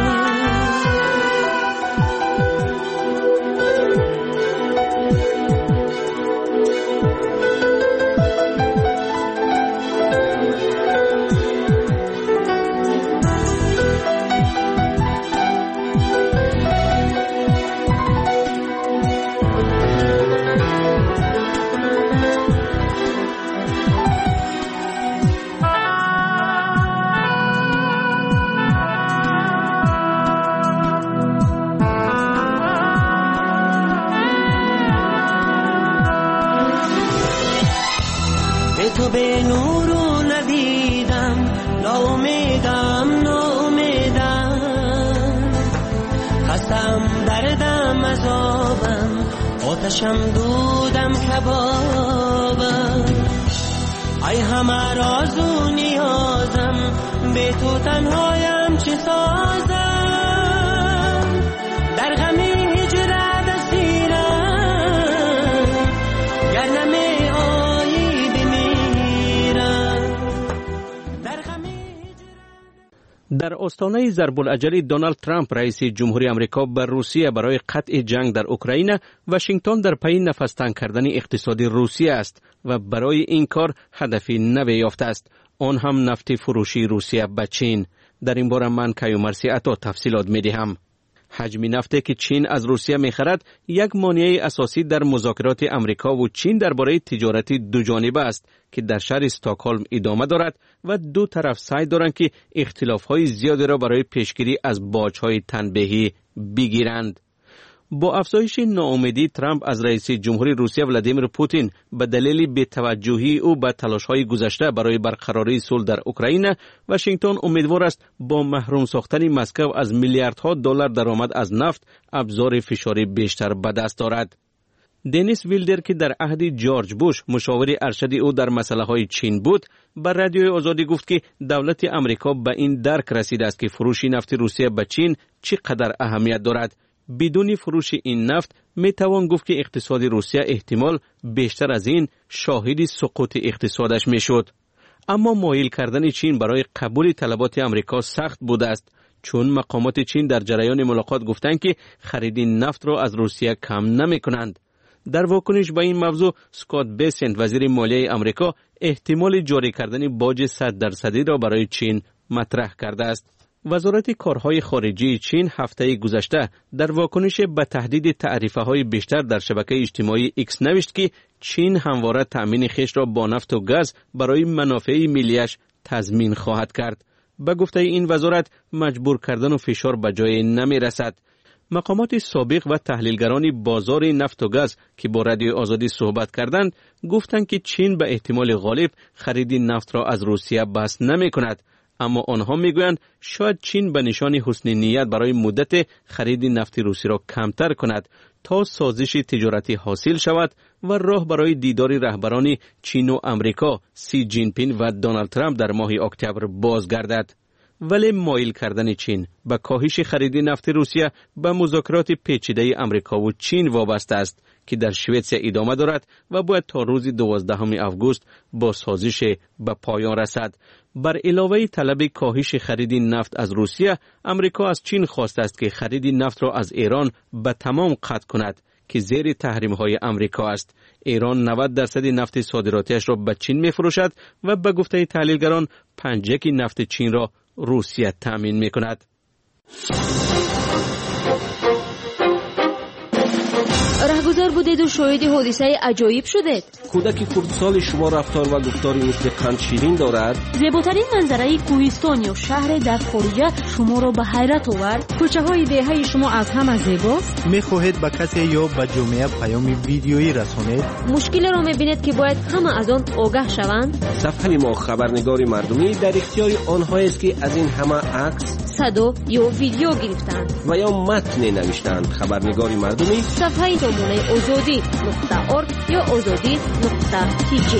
تو به نورو ندیدم، ناامیدم ناامیدم، خستم دردم عذابم، آتشم دودم کبابم، ای همه راز و نیازم، به تو تنهایم چه سازم، در غم هجرت اسیرم، گر نمی در آستانه ضرب‌الاجل دونالد ترامپ رئیس جمهوری آمریکا به روسیه برای قطع جنگ در اوکراین، واشنگتن در پی نفس تنگ کردن اقتصادی روسیه است و برای این کار هدفی نوی یافته است، آن هم نفت فروشی روسیه به چین. در این باره من کیومرثی عطا تفصیلات می‌دهم. حجم نفتی که چین از روسیه می‌خرد یک مانع اساسی در مذاکرات آمریکا و چین درباره تجارت دوجانبه است که در شهر استکهلم ادامه دارد و دو طرف سعی دارند که اختلاف‌های زیادی را برای پیشگیری از باج‌های تنبیهی بگیرند. با افزایش ناامیدی ترامپ از رئیس جمهوری روسیه ولادیمیر پوتین به دلیل بی‌توجهی او به تلاش‌های گذشته برای برقراری صلح در اوکراین، واشنگتن امیدوار است با محروم ساختن مسکو از میلیاردها دلار درآمد از نفت ابزار فشاری بیشتر به دست دارد. دنیس ویلدر که در عهد جورج بوش مشاور ارشد او در مسائل چین بود، به رادیوی آزادی گفت که دولت آمریکا به این درک رسیده است که فروش نفت روسیه به چین چقدر اهمیت دارد. بدون فروش این نفت می توان گفت که اقتصاد روسیه احتمال بیشتر از این شاهد سقوط اقتصادش می شد. اما مایل کردن چین برای قبول طلبات آمریکا سخت بوده است، چون مقامات چین در جریان ملاقات گفتند که خرید نفت را از روسیه کم نمی کنند. در واکنش به این موضوع، اسکات بیسنت وزیر مالیه آمریکا احتمال جاری کردن باج صد درصدی را برای چین مطرح کرده است. وزارت کارهای خارجی چین هفته گذشته در واکنش به تهدید تعرفه‌های بیشتر در شبکه اجتماعی ایکس نوشت که چین همواره تأمین خویش را با نفت و گاز برای منافع ملیش تضمین خواهد کرد. به گفته این وزارت، مجبور کردن و فشار به جای نمی رسد. مقامات سابق و تحلیلگران بازار نفت و گاز که با رادیو آزادی صحبت کردند، گفتند که چین به احتمال غالب خرید نفت را از روسیه بس نمی کند. اما آنها میگویند شاید چین به نشان حسن نیت برای مدت خرید نفت روسی را کمتر کند تا سازش تجارتی حاصل شود و راه برای دیدار رهبران چین و آمریکا سی جین پینگ و دونالد ترامپ در ماه اکتبر بازگردد. ولی مایل کردن چین به کاهش خرید نفت روسیه به مذاکرات پیچیده آمریکا و چین وابسته است که در شوئدسیا ادامه دارد و باید تا روز دوازدهم آگوست با سازش به پایان رسد. بر علاوه طلب کاهش خرید نفت از روسیه، آمریکا از چین خواسته است که خرید نفت را از ایران به تمام قطع کند که زیر تحریم های آمریکا است. ایران نود درصد نفت صادراتیش را به چین می فروشد و به گفته تحلیلگران پنجک نفت چین را روسیه تامین می کند. رهگذر بودید و شاهد حادثه عجایب شدید. کودک کردسال شما رفتار و گفتاری مثل قند شیرین دارد. زیباترین منظره کوهستان یا شهر در خارجه شما را به حیرت آورد. کوچه های دهه شما از همه زیباست. میخواهید به کسی یا به جامعه پیام ویدیویی رسانید؟ مشکل را میبینید که باید همه از آن آگاه شوند؟ صفحه ما خبرنگاری مردمی در اختیار آنهایی است که از این همه عکس، صدا یا ویدیو گرفتند و یا متن نوشتند. خبرنگاری مردمی صفحه نمونه آزادی نقطه ارگ یا آزادی نقطه تی جی.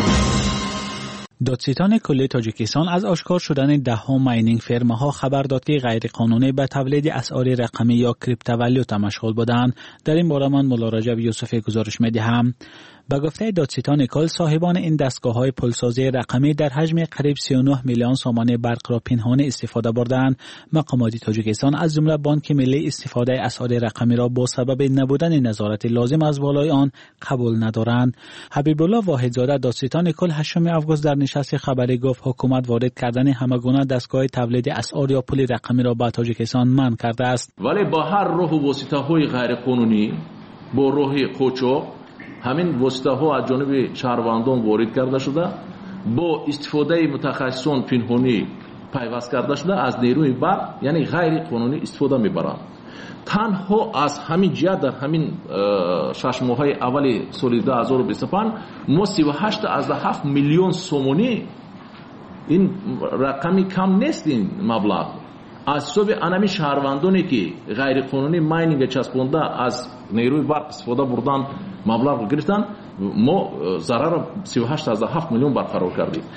دادستان کل تاجیکستان از آشکار شدن دهها ماینینگ فرم‌ها خبر داد که غیرقانونی به تولید اسعار رقمی یا کریپتووالیوت مشغول بودند. در این باره من مولا رجب یوسفی گزارش می‌دهم. به گفته دادستان کل، صاحبان این دستگاه‌های پولسازی رقمی در حجم قریب سی و نه میلیون سامان برق را پنهان استفاده بردند. مقامات تاجیکستان از جمله بانک ملی استفاده اسعار رقمی را با سبب نبودن نظارت لازم از بالای آن قبول ندارند. حبیب الله واحدزاده دادستان کل هشتم آگوست در نشست خبری گفت حکومت وارد کردن همگونه دستگاه تولید اسعار یا پول رقمی را به تاجیکستان منع کرده است. ولی با هر راه و واسطه‌های غیر قانونی، با راه قاچاق، همین واسطه ها از جانب شهروندان وارد کرده شده، با استفاده متخصصان پنهانی پیوست کرده شده، از نیروی برق یعنی غیر قانونی استفاده میبرند. تنها از همین جهت در همین شش ماه اول سال دو هزار و بیست و پنج ما سی و هشت از هفت میلیون سومونی، این رقمی کم نیست، این مبلغ از حساب انمی شهروندانی که غیر قانونی ماینینگ چسبونده از نیروی برق استفاده بردن مبلغ گرفتن، ما ضرر سی و هشت از هفت میلیون برقرار کردیم.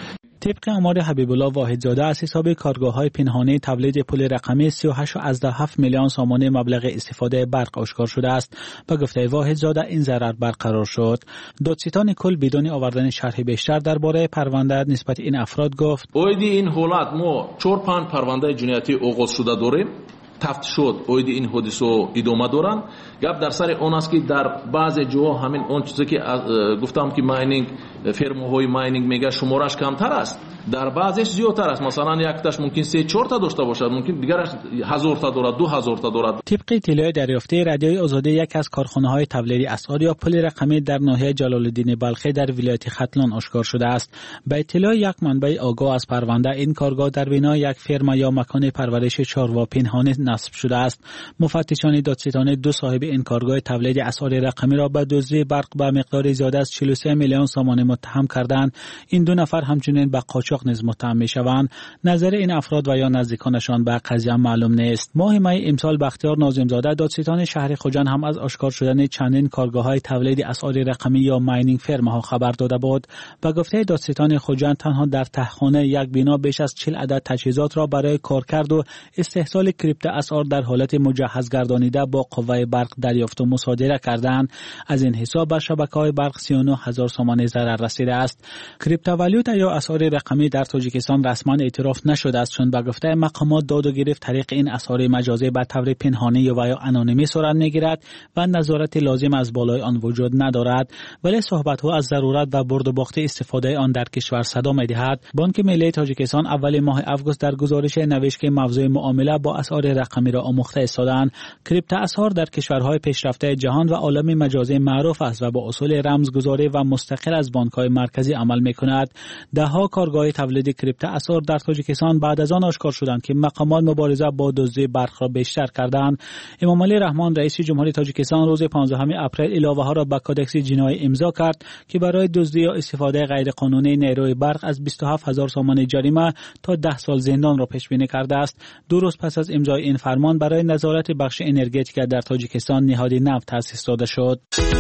طبق آمار حبیب الله واحدزاده از حساب کارگاه‌های پنهانی تولید پول رقمی سی و هشت و هفت میلیون سامانه مبلغ استفاده برق آشکار شده است. با گفته واحدزاده این ضرر برقرار شد. دادستان کل بدون آوردن شرح بیشتر درباره پرونده نسبت این افراد گفت: اویدی این حالت ما چهار پنج پرونده جنایتی آغاز شده داریم. تفت شد اویدی این حادثه ادامه دارن. گپ در سر اون است که در بعضی جاها همین اون چیزی که گفتم که ماینینگ فرم‌های ماینینگ میگه شمارش کمتر است، در بعضیش زیادتر است. مثلا یک تاش ممکن سه چهار تا داشته باشد، ممکن دیگرش هزار تا دارد، دو هزار تا دارد. طبق اطلاع دریافته رادیوی آزادی یک از کارخانه‌های تولید اسعار یا پول رقمی در ناحیه جلال الدین بلخی در ولایت ختلان آشکار شده است. به اطلاع یک منبع آگاه از پرونده این کارگاه در بنا یک فرم یا مکان پرورش چاروا پنهانی نصب شده است. مفتشان دادستانی دو صاحب این کارگاه تولید اسعار رقمی را به دزدی برق به مقدار زیاد از چهل و سه میلیون سامانه متهم کردند. این دو نفر همچنین به قاچاق نیز متهم میشوند. نظر این افراد و یا نزدیکانشان به قضیه معلوم نیست. ماه می امسال بختیار ناظمزاده دادستان شهر خوجند هم از آشکار شدن چندین کارگاه‌های تولید اسعار رقمی یا ماینینگ فرم‌ها خبر داده بود. به گفته دادستان خوجند تنها در تهخانه یک بنا بیش از چهل عدد تجهیزات را برای کارکرد و استحصال کریپتو اسعار در حالت مجهز گردانیده با قوه برق دریافت و مصادره کردند. از این حساب به شبکه‌های برق سی و نه هزار سامانه ضرر رسیده است. کریپتووالیوتا یا اسعار رقمی در تاجیکستان رسما اعتراف نشده است، چون به گفته مقامات داد و گرفت طریق این اسعار مجازی به طور پنهانی و یا انونیمی صورت میگیرد و نظارت لازم از بالای آن وجود ندارد. ولی صحبت‌ها از ضرورت و برد و باخت استفاده آن در کشور صدا می‌دهد. بانک ملی تاجیکستان اول ماه آگوست در گزارش نوشت که موضوع معامله با اسعار رقمی را آموخته ایستادند. کریپتو اسعار در کشورهای پیشرفته جهان و عالم مجازی معروف است و با اصول رمزگذاری و مستقل از بانک‌های مرکزی عمل می‌کند. ده‌ها کارگاه تولید کریپتو اسعار در تاجیکستان بعد از آن آشکار شدند که مقامات مبارزه با دزدی برق را بیشتر کردند. امام علی رحمان رئیس جمهوری تاجیکستان روز پانزدهم اپریل علاوه‌ها را به کدکس جنایی امضا کرد که برای دزدی یا استفاده غیرقانونی نیروی برق از بیست و هفت هزار سامانه جریمه تا ده سال زندان را پیش بینی کرده است. دو روز پس از امضای این فرمان برای نظارت بخش انرژتیک در تاجیکستان نهاد نفت تأسیس داده شد.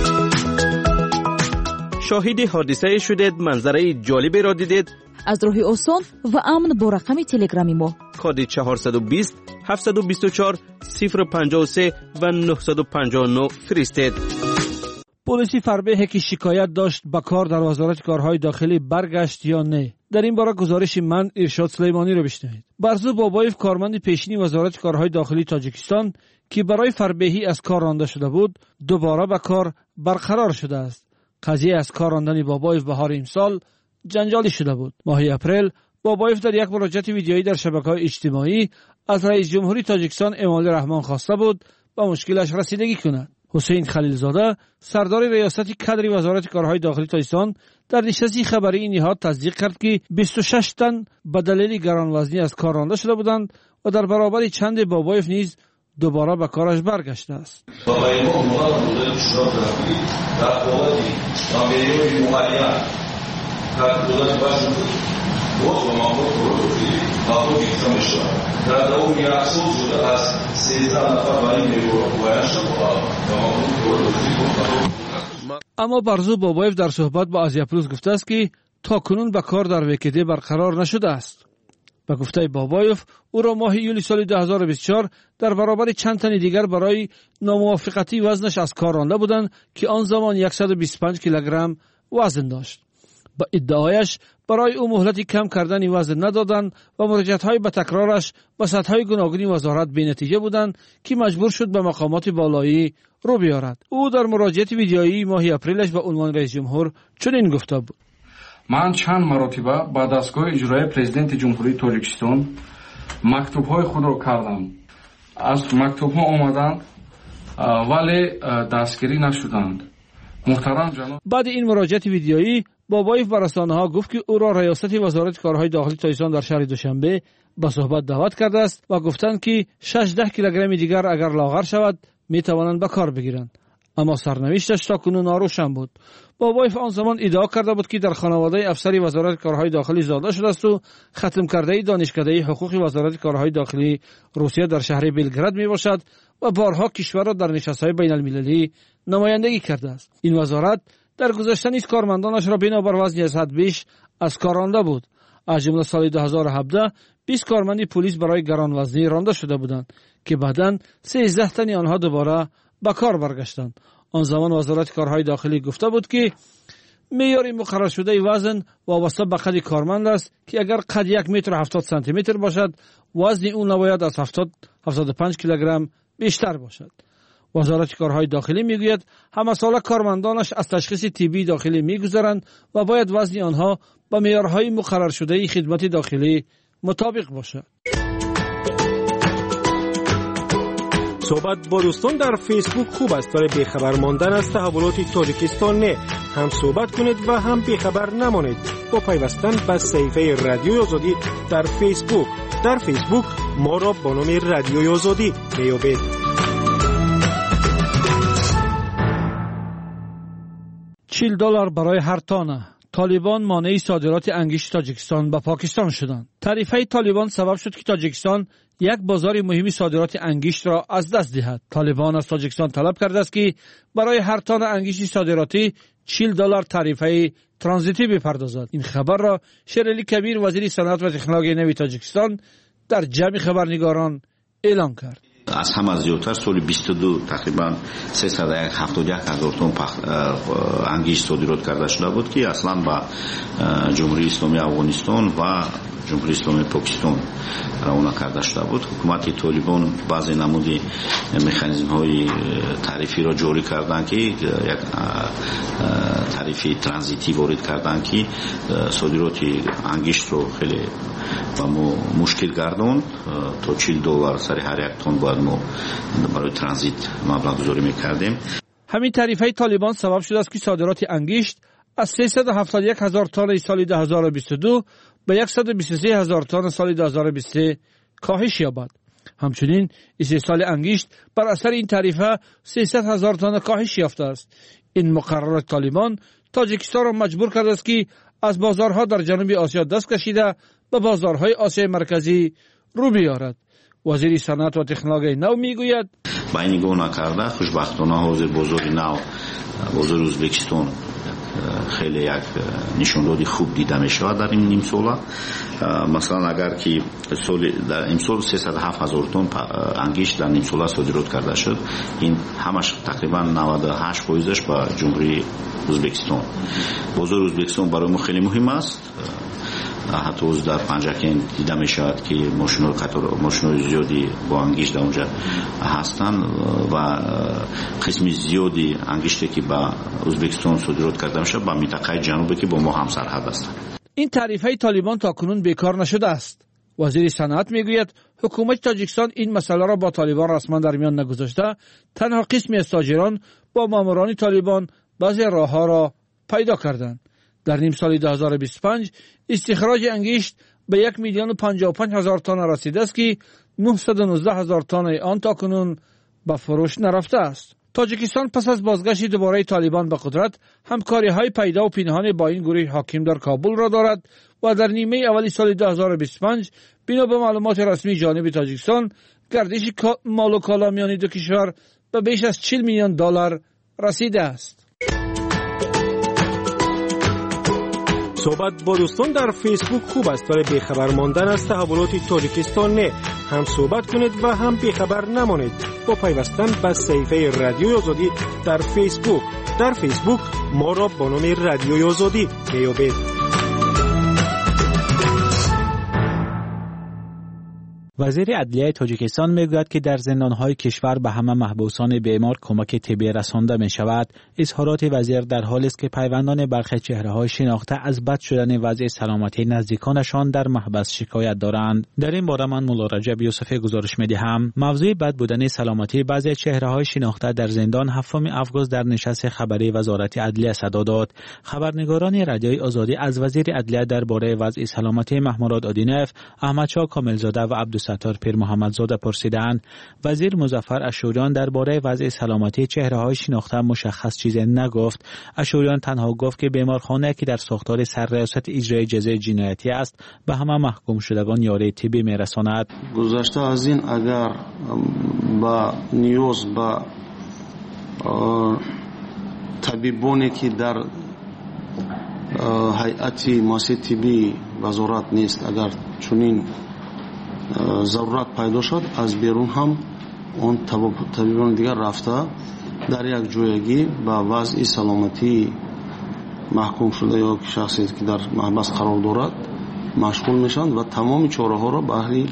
شاهد حادثه شدید، منظره جالبی را دیدید؟ از راه آسان و امن با رقم تلگرامی ما کد چهارصد و بیست هفتصد و بیست و چهار صفر پنجاه و سه و نهصد و پنجاه و نه فرستید. پلیس فربه که شکایت داشت به کار در وزارت کارهای داخلی برگشت یا نه؟ در این باره گزارش من ارشاد سلیمانی را بشنوید. برزو بابایف کارمند پیشین وزارت کارهای داخلی تاجیکستان که برای فربهی از کار رانده شده بود دوباره به کار برقرار شده است. قضیه از کار راندن بابایف بهار امسال جنجالی شده بود. ماه اپریل بابایف در یک مراجعه ویدیویی در شبکه‌های اجتماعی از رئیس جمهوری تاجیکستان امام علی رحمان خواسته بود به مشکلش رسیدگی کند. حسین خلیلزاده سردار ریاست کادر وزارت کارهای داخلی تاجیکستان در نشست خبری این نهاد تصدیق کرد که بیست و شش تن به دلیل گرانوزنی از کار رانده شده بودند و در برابر چند بابایف نیز دوباره به کارش برگشته است. اما برزو بابایف در صحبت با آزیا پلوس گفته است که تا کنون به کار در وکیده برقرار نشده است. به گفته بابایف او را ماه یولی سال دو هزار و بیست و چهار در برابر چند تن دیگر برای ناموافقتی وزنش از کار رانده بودند که آن زمان صد و بیست و پنج کیلوگرم وزن داشت. با ادعایش برای او مهلتی کم کردن وزن ندادند و مراجعت‌های به تکرارش به سطح‌های گوناگون وزارت بی‌نتیجه بودند که مجبور شد به مقامات بالایی رو بیارد. او در مراجعه ویدیویی ماه اپریلش به عنوان رئیس جمهور چنین گفته بود: من چند مرتبه با دستگاه اجرایی پرزیدنت جمهوری تاجیکستان مکتوب‌های خود را کردم. از مکتوب‌ها آمدند ولی دستگیری نشدند. محترم جناب، بعد این مراجعه ویدیویی بابایف به رسانه‌ها گفت که او را ریاست وزارت کارهای داخلی تاجیکستان در شهر دوشنبه به صحبت دعوت کرده است و گفتند که شش کیلوگرم دیگر اگر لاغر شود می توانند به کار بگیرند. اما سرنوشتش تا کنون ناروشن بود. بابایف آن زمان ادعا کرده بود که در خانواده افسری وزارت کارهای داخلی زاده شده است و ختم کرده دانشکده حقوق وزارت کارهای داخلی روسیه در شهر بلگراد می باشد و بارها کشور را در نشست‌های بین المللی نمایندگی کرده است. این وزارت در گذشته نیز کارمندانش را بنابر وزنی از حد بیش از کار رانده بود. از جمله سال دو هزار و هفده بیست کارمند پلیس برای گرانوزنی رانده شده بودند که بعداً سیزده تن آنها دوباره به کار برگشتند. آن زمان وزارت کارهای داخلی گفته بود که معیار مقرر شده وزن وابسته به قد کارمند است که اگر قد یک متر و هفتاد سانتی متر باشد وزن اون نباید از هفتاد هفتاد و پنج کیلوگرم بیشتر باشد. وزارت کارهای داخلی میگوید همه ساله کارمندانش از تشخیص طبی داخلی میگذرند و باید وزن آنها با معیارهای مقرر شده خدمت داخلی مطابق باشد. صحبت با دوستان در فیسبوک خوب است، برای بیخبر ماندن از تحولات تاجیکستان نه. هم صحبت کنید و هم بیخبر نمانید با پیوستن به صفحه رادیوی آزادی در فیسبوک. در فیسبوک ما را با نام رادیوی آزادی میابید. چهل دلار برای هر تانه. طالبان مانع صادرات انگشت تاجیکستان به پاکستان شدند. تعرفه طالبان سبب شد که تاجیکستان یک بازار مهم صادرات انگشت را از دست دهد. طالبان از تاجیکستان طلب کرده است که برای هر تانه انگشت صادراتی چهل دلار تعرفه ترانزیتی بپردازد. این خبر را شیرعلی کبیر وزیر صنعت و تکنولوژی نوی تاجیکستان در جمع خبرنگاران اعلام کرد. از همه زیادتر سال بیست و دو تقریبا سیصد و هفتاد و یک هزار تن انگشت صادرات کرده شده بود که اصلا با جمهوری اسلامی افغانستان و جمهوری اسلامی پاکستان روانه کرده شده بود. حکومت طالبان بعضی نمودی مکانیزم های تعرفی را جاری کردند که یک تعرفه ترانزیتی وارد کردند که صادرات انگشت رو خیلی با ما مشکل گرداند. تا چهل دلار سر هر یک تن باید ما برای ترانزیت مبلغ گذاری میکردیم. همین تعرفه طالبان سبب شده است که صادرات انگشت از سیصد و هفتاد و یک هزار تن سال دو هزار و بیست و دو به صد و بیست و سه هزار تن سال دو هزار و بیست و سه کاهش یابد. همچنین استحصال انگشت بر اثر این تعرفه سیصد هزار تن کاهش یافته است. این مقررات طالبان تاجیکستان را مجبور کرده است که از بازارها در جنوب آسیا دست کشیده به بازارهای آسیای مرکزی رو بیارد. وزیر صنعت و تکنولوژی نو میگوید باینگو نکرده خوشبختانه حاضر بازار نو بازار ازبکستان خیلی یک نشاندهی خوب دیده می شود در این نیم ساله. مثلا اگر که سال در این سال سیصد و هفت هزار تن انگشت در نیم ساله صادرات کرده شد، این همش تقریبا نود و هشت درصدش با جمهوری ازبکستان. بازار ازبکستان برای ما خیلی مهم است. حتی از در پنجکین دیده می شود که ماشین‌های قطار ماشین‌های زیادی با انگشت در اونجا هستند و قسم زیادی انگشتی که با ازبکستان صادرات کرده میشه با منطقه جنوبی که با ما هم سرحد است. این تعرفه طالبان تاکنون بیکار نشده است. وزیر صنعت میگوید حکومت تاجیکستان این مسئله را با طالبان رسما در میان نگذاشته، تنها قسمی از تاجران با ماموران طالبان بعضی راهها را پیدا کردند. در نیم سال دو هزار و بیست و پنج استخراج انگشت به یک میلیون و پنجاه و پنج هزار تن رسیده است که نهصد و نوزده هزار تن آن تاکنون به فروش نرفته است. تاجیکستان پس از بازگشت دوباره طالبان به قدرت همکاری های پیدا و پنهان با این گروه حاکم در کابل را دارد و در نیمه اولی سال دو هزار و بیست و پنج بنا به معلومات رسمی جانب تاجیکستان گردش مال و کالا میان دو کشور به بیش از چهل میلیون دلار رسیده است. صحبت با دوستان در فیسبوک خوب است، برای بیخبر ماندن از تحولات تاجیکستان نه. هم صحبت کنید و هم بیخبر نمانید با پیوستن به صفحه رادیوی آزادی در فیسبوک. در فیسبوک ما را با نام رادیوی آزادی میابید. وزیر عدلیه تاجیکستان میگوید که در زندانهای کشور به همه محبوسان بیمار کمک طبی رسانده می شود. اظهارات وزیر در حالی است که پیوندان برخی چهره‌های شناخته از بد شدن وضع سلامتی نزدیکانشان در محبس شکایت دارند. در این باره من مولا رجب یوسفی گزارش می‌دهم. موضوع بد بودن سلامتی بعضی چهره‌های شناخته در زندان هفتم آگوست در نشست خبری وزارت عدلیه صدا داد. خبرنگاران رادیوی آزادی از وزیر عدلیه درباره وضع سلامتی محمود آدینف، احمدشاه کاملزاده و عبدالستار پیر محمدزاده پرسیدند. وزیر مظفر اشوریان درباره وضع سلامتی چهره‌های شناخته مشخص چیزی نگفت. اشوریان تنها گفت که بیمارخانه که در ساختار سرریاست اجرای جزای جنایتی است به همه محکوم شدگان یاری طبی میرساند. گذشته از این اگر با نیوز با طبیبانی که در هیئت مؤسسه طبی وزارت نیست. اگر چنین ضرورت پیدا شد از بیرون هم اون طبیبان دیگر رفته در یک جایگی با وضع سلامتی محکوم شده یا شخصی که در محبس قرار دارد مشغول میشند و تمام چاره ها را بهر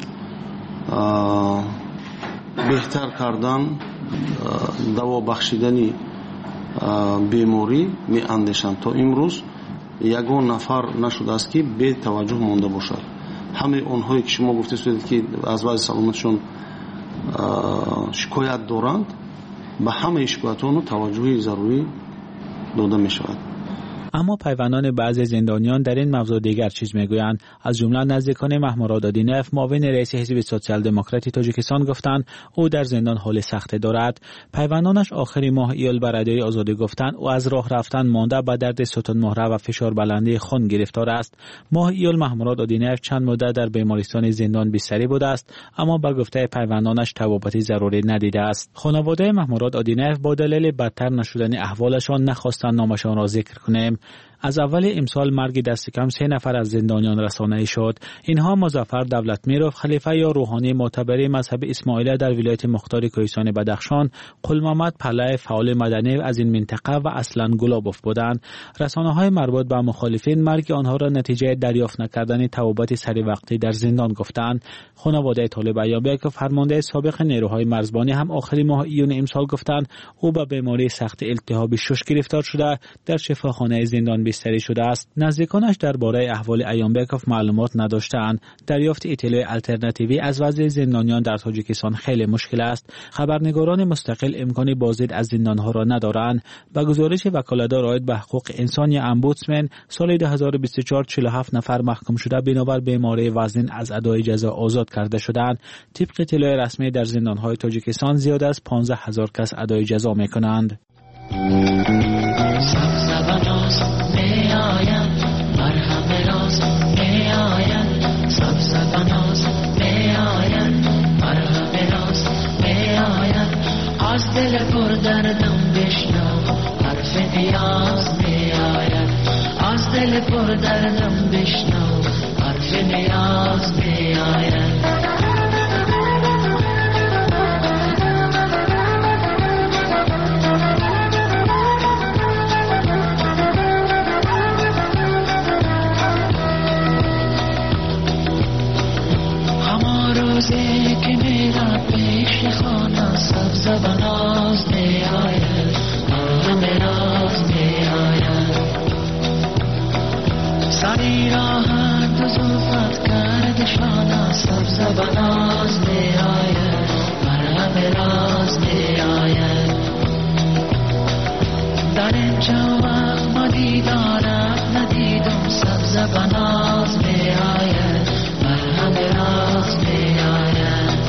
بهتر کردن دوا بخشیدن بیماری می اندیشند. تا امروز یگان نفر نشده است که بی توجه مانده باشد. همه اونهایی که شما گفتید که از وضع سلامتشون شکایت دارند به همه شکایت‌ها توجه ضروری داده می شود. اما پیوندان بعضی زندانیان در این موضوع دیگر چیز میگویند. از جمله نزدیکان محمود آدینف معاون رئیس حزب سوسیال دموکراتی تاجیکستان گفتند او در زندان حال سختی دارد. پیوندانش آخر ماه ایول بر رادیوی آزادی گفتند او از راه رفتن مانده به درد ستون مهره و فشار بلندی خون گرفتار است. ماه ایول محمود آدینف چند مدت در بیمارستان زندان بستری بوده است اما به گفته پیوندانش طبابتی ضروری ندیده است. خانواده محمود آدینف با دلیل بدتر نشدن احوالشان نخواستند نامشان را ذکر کنیم. از اول امسال مرگ دست کم سه نفر از زندانیان رسانه‌ای شد. اینها مظفر دولتمیروف، خلیفه یا روحانی معتبر مذهب اسماعیلی در ولایت مختار کوهستان بدخشان، قلمحمد پله فعال مدنی از این منطقه و اصلان گلابوف بودند. رسانه‌های مربوط به مخالفین مرگ آنها را نتیجه دریافت نکردن توبت سری وقتی در زندان گفتند. خانواده طالب ایوبی که فرمانده سابق نیروهای مرزبانی هم آخر ماه ایون امسال گفتند او به بیماری سخت التهاب شش گرفتار شده در شفاخانه زندان بستری شده است. نزدیکانش درباره احوال ایامبکوف معلومات نداشتند. دریافت اطلاع الटरनेटिव्ی از وضع زندانیان در تاجیکستان خیلی مشکل است. خبرنگاران مستقل امکان بازدید از زندانها را ندارند. با گزارش وکالتدار عاید به حقوق انسان یا امبودسمن سال دو هزار و بیست و چهار چهل و هفت نفر محکوم شده بنابر بیماری وزن از ادای جزا آزاد کرده شدند. طبق اطلاع رسمی در زندانهای تاجیکستان زیاد از پانزده هزار کس ادای جزا میکنند. از دل پر دردم بشنو حرف نیاز می آید. از دل پر دردم بشنو حرف نیاز می آید. همه روزی که میرم پیش خانه سبز و ناز می آید. همه راز می آید. سری راهند و زوفت کرد شانه سبز و ناز می آید. همه راز می آید. در اینجا وقت دیدارم ندیدم سبز و ناز می آید. همه راز می آید.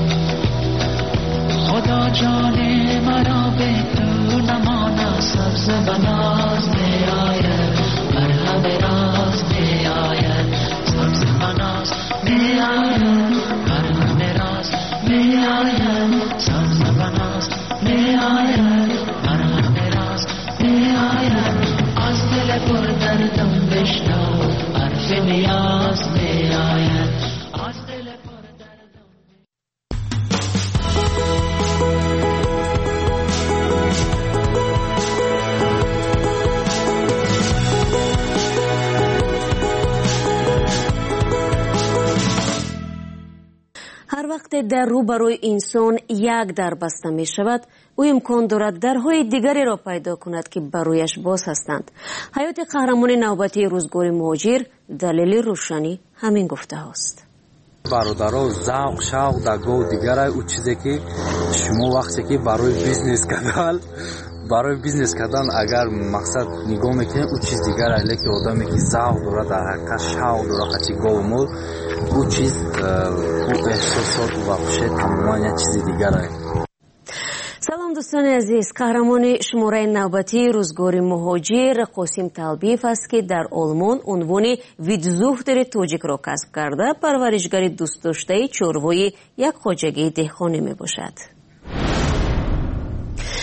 خدا جان مرا به تو نماند سبز و ناز می آید. بر همه راز می آید. سبز و ناز می آید. بر همه راز می آید. سبز و ناز می آید. بر همه راز می آید. از دل پر دردم بشنو حرف نیاز می آید. هر وقت در روبروی انسان یک در بسته می شود او امکان دارد درهای دیگری را پیدا کند که برویش باز هستند. حیات قهرمان نوبتی روزگار مهاجر دلیل روشنی همین گفته هاست. برادرها ذوق شوق در گاه دیگر او چیزی که شما وقتی که برای بیزنس کردن برای بیزنس کردن اگر مقصد نگاه میکنید او چیز دیگر است که آدمی که ذوق دارد در حقیقت شوق دارد خاطی گاه مول او چیز او احساسات و خوشی تماما یک چیز دیگر است. سلام دوستان عزیز، قهرمان شماره نوبتی روزگار مهاجر قاسم طلبیف است که در آلمان عنوان ویدزوختر توجیک را کسب کرده. پرورشگر دوست داشته چوروی یک خواجگی دهخانه می باشد. قاسم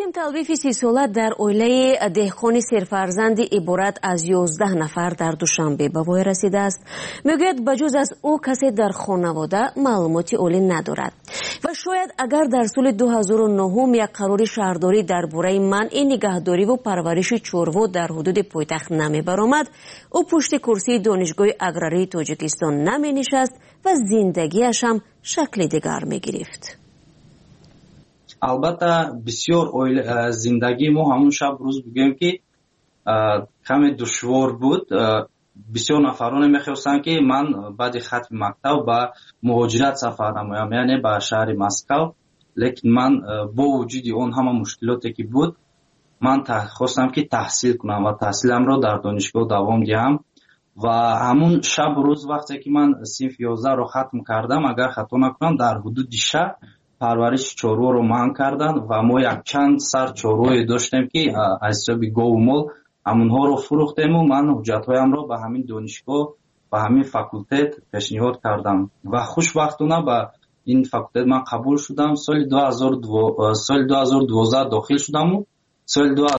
ҳоким талвифи си сола дар оилаи деҳқони серфарзанди иборат аз ёздаҳ нафар дар душанбе ба воя расидааст. мегӯяд ба ҷуз аз ӯ касе дар хонавода маълумоти олӣ надорад ва шояд агар дар соли ду ҳазору нӯҳум як қарори шаҳрдорӣ дар бораи манъи нигаҳдориву парвариши чорво дар ҳудуди пойтахт намебаромад, ӯ пушти курсии донишгоҳи аграрии тоҷикистон наменишаст ва зиндагиашам шакли дигар мегирифт. албатта бисёр зиндагии мо ҳамун шаб рӯз бигӯем ки каме душвор буд. бисёр нафароне мехостанд ки ман баъди хатми мактаб ба муҳоҷират сафар намоям, яъне ба шаҳри Москав. лекин ман бо вуҷуди он ҳама мушкилоте ки буд, ман хостам ки таҳсил кунам ва таҳсиламро дар донишгоҳ давом диҳам. ва ҳамун шаб рӯз вақте ки ман синфи ёздаҳро хатм кардам, агар хато накунам, дар ҳудуди шаҳр парвариши чорворо манъ карданд ва мо якчанд сар чорвое доштем ки аз ҳисоби гову мол ҳамунҳоро фурӯхтему. ман ҳуҷҷатҳоямро ба ҳамин донишгоҳ, ба ҳамин факултет пешниҳод кардам ва хушбахтона ба ин факултет ман қабул шудам. соли ду ҳазору дувоздаҳ дохил шудаму соли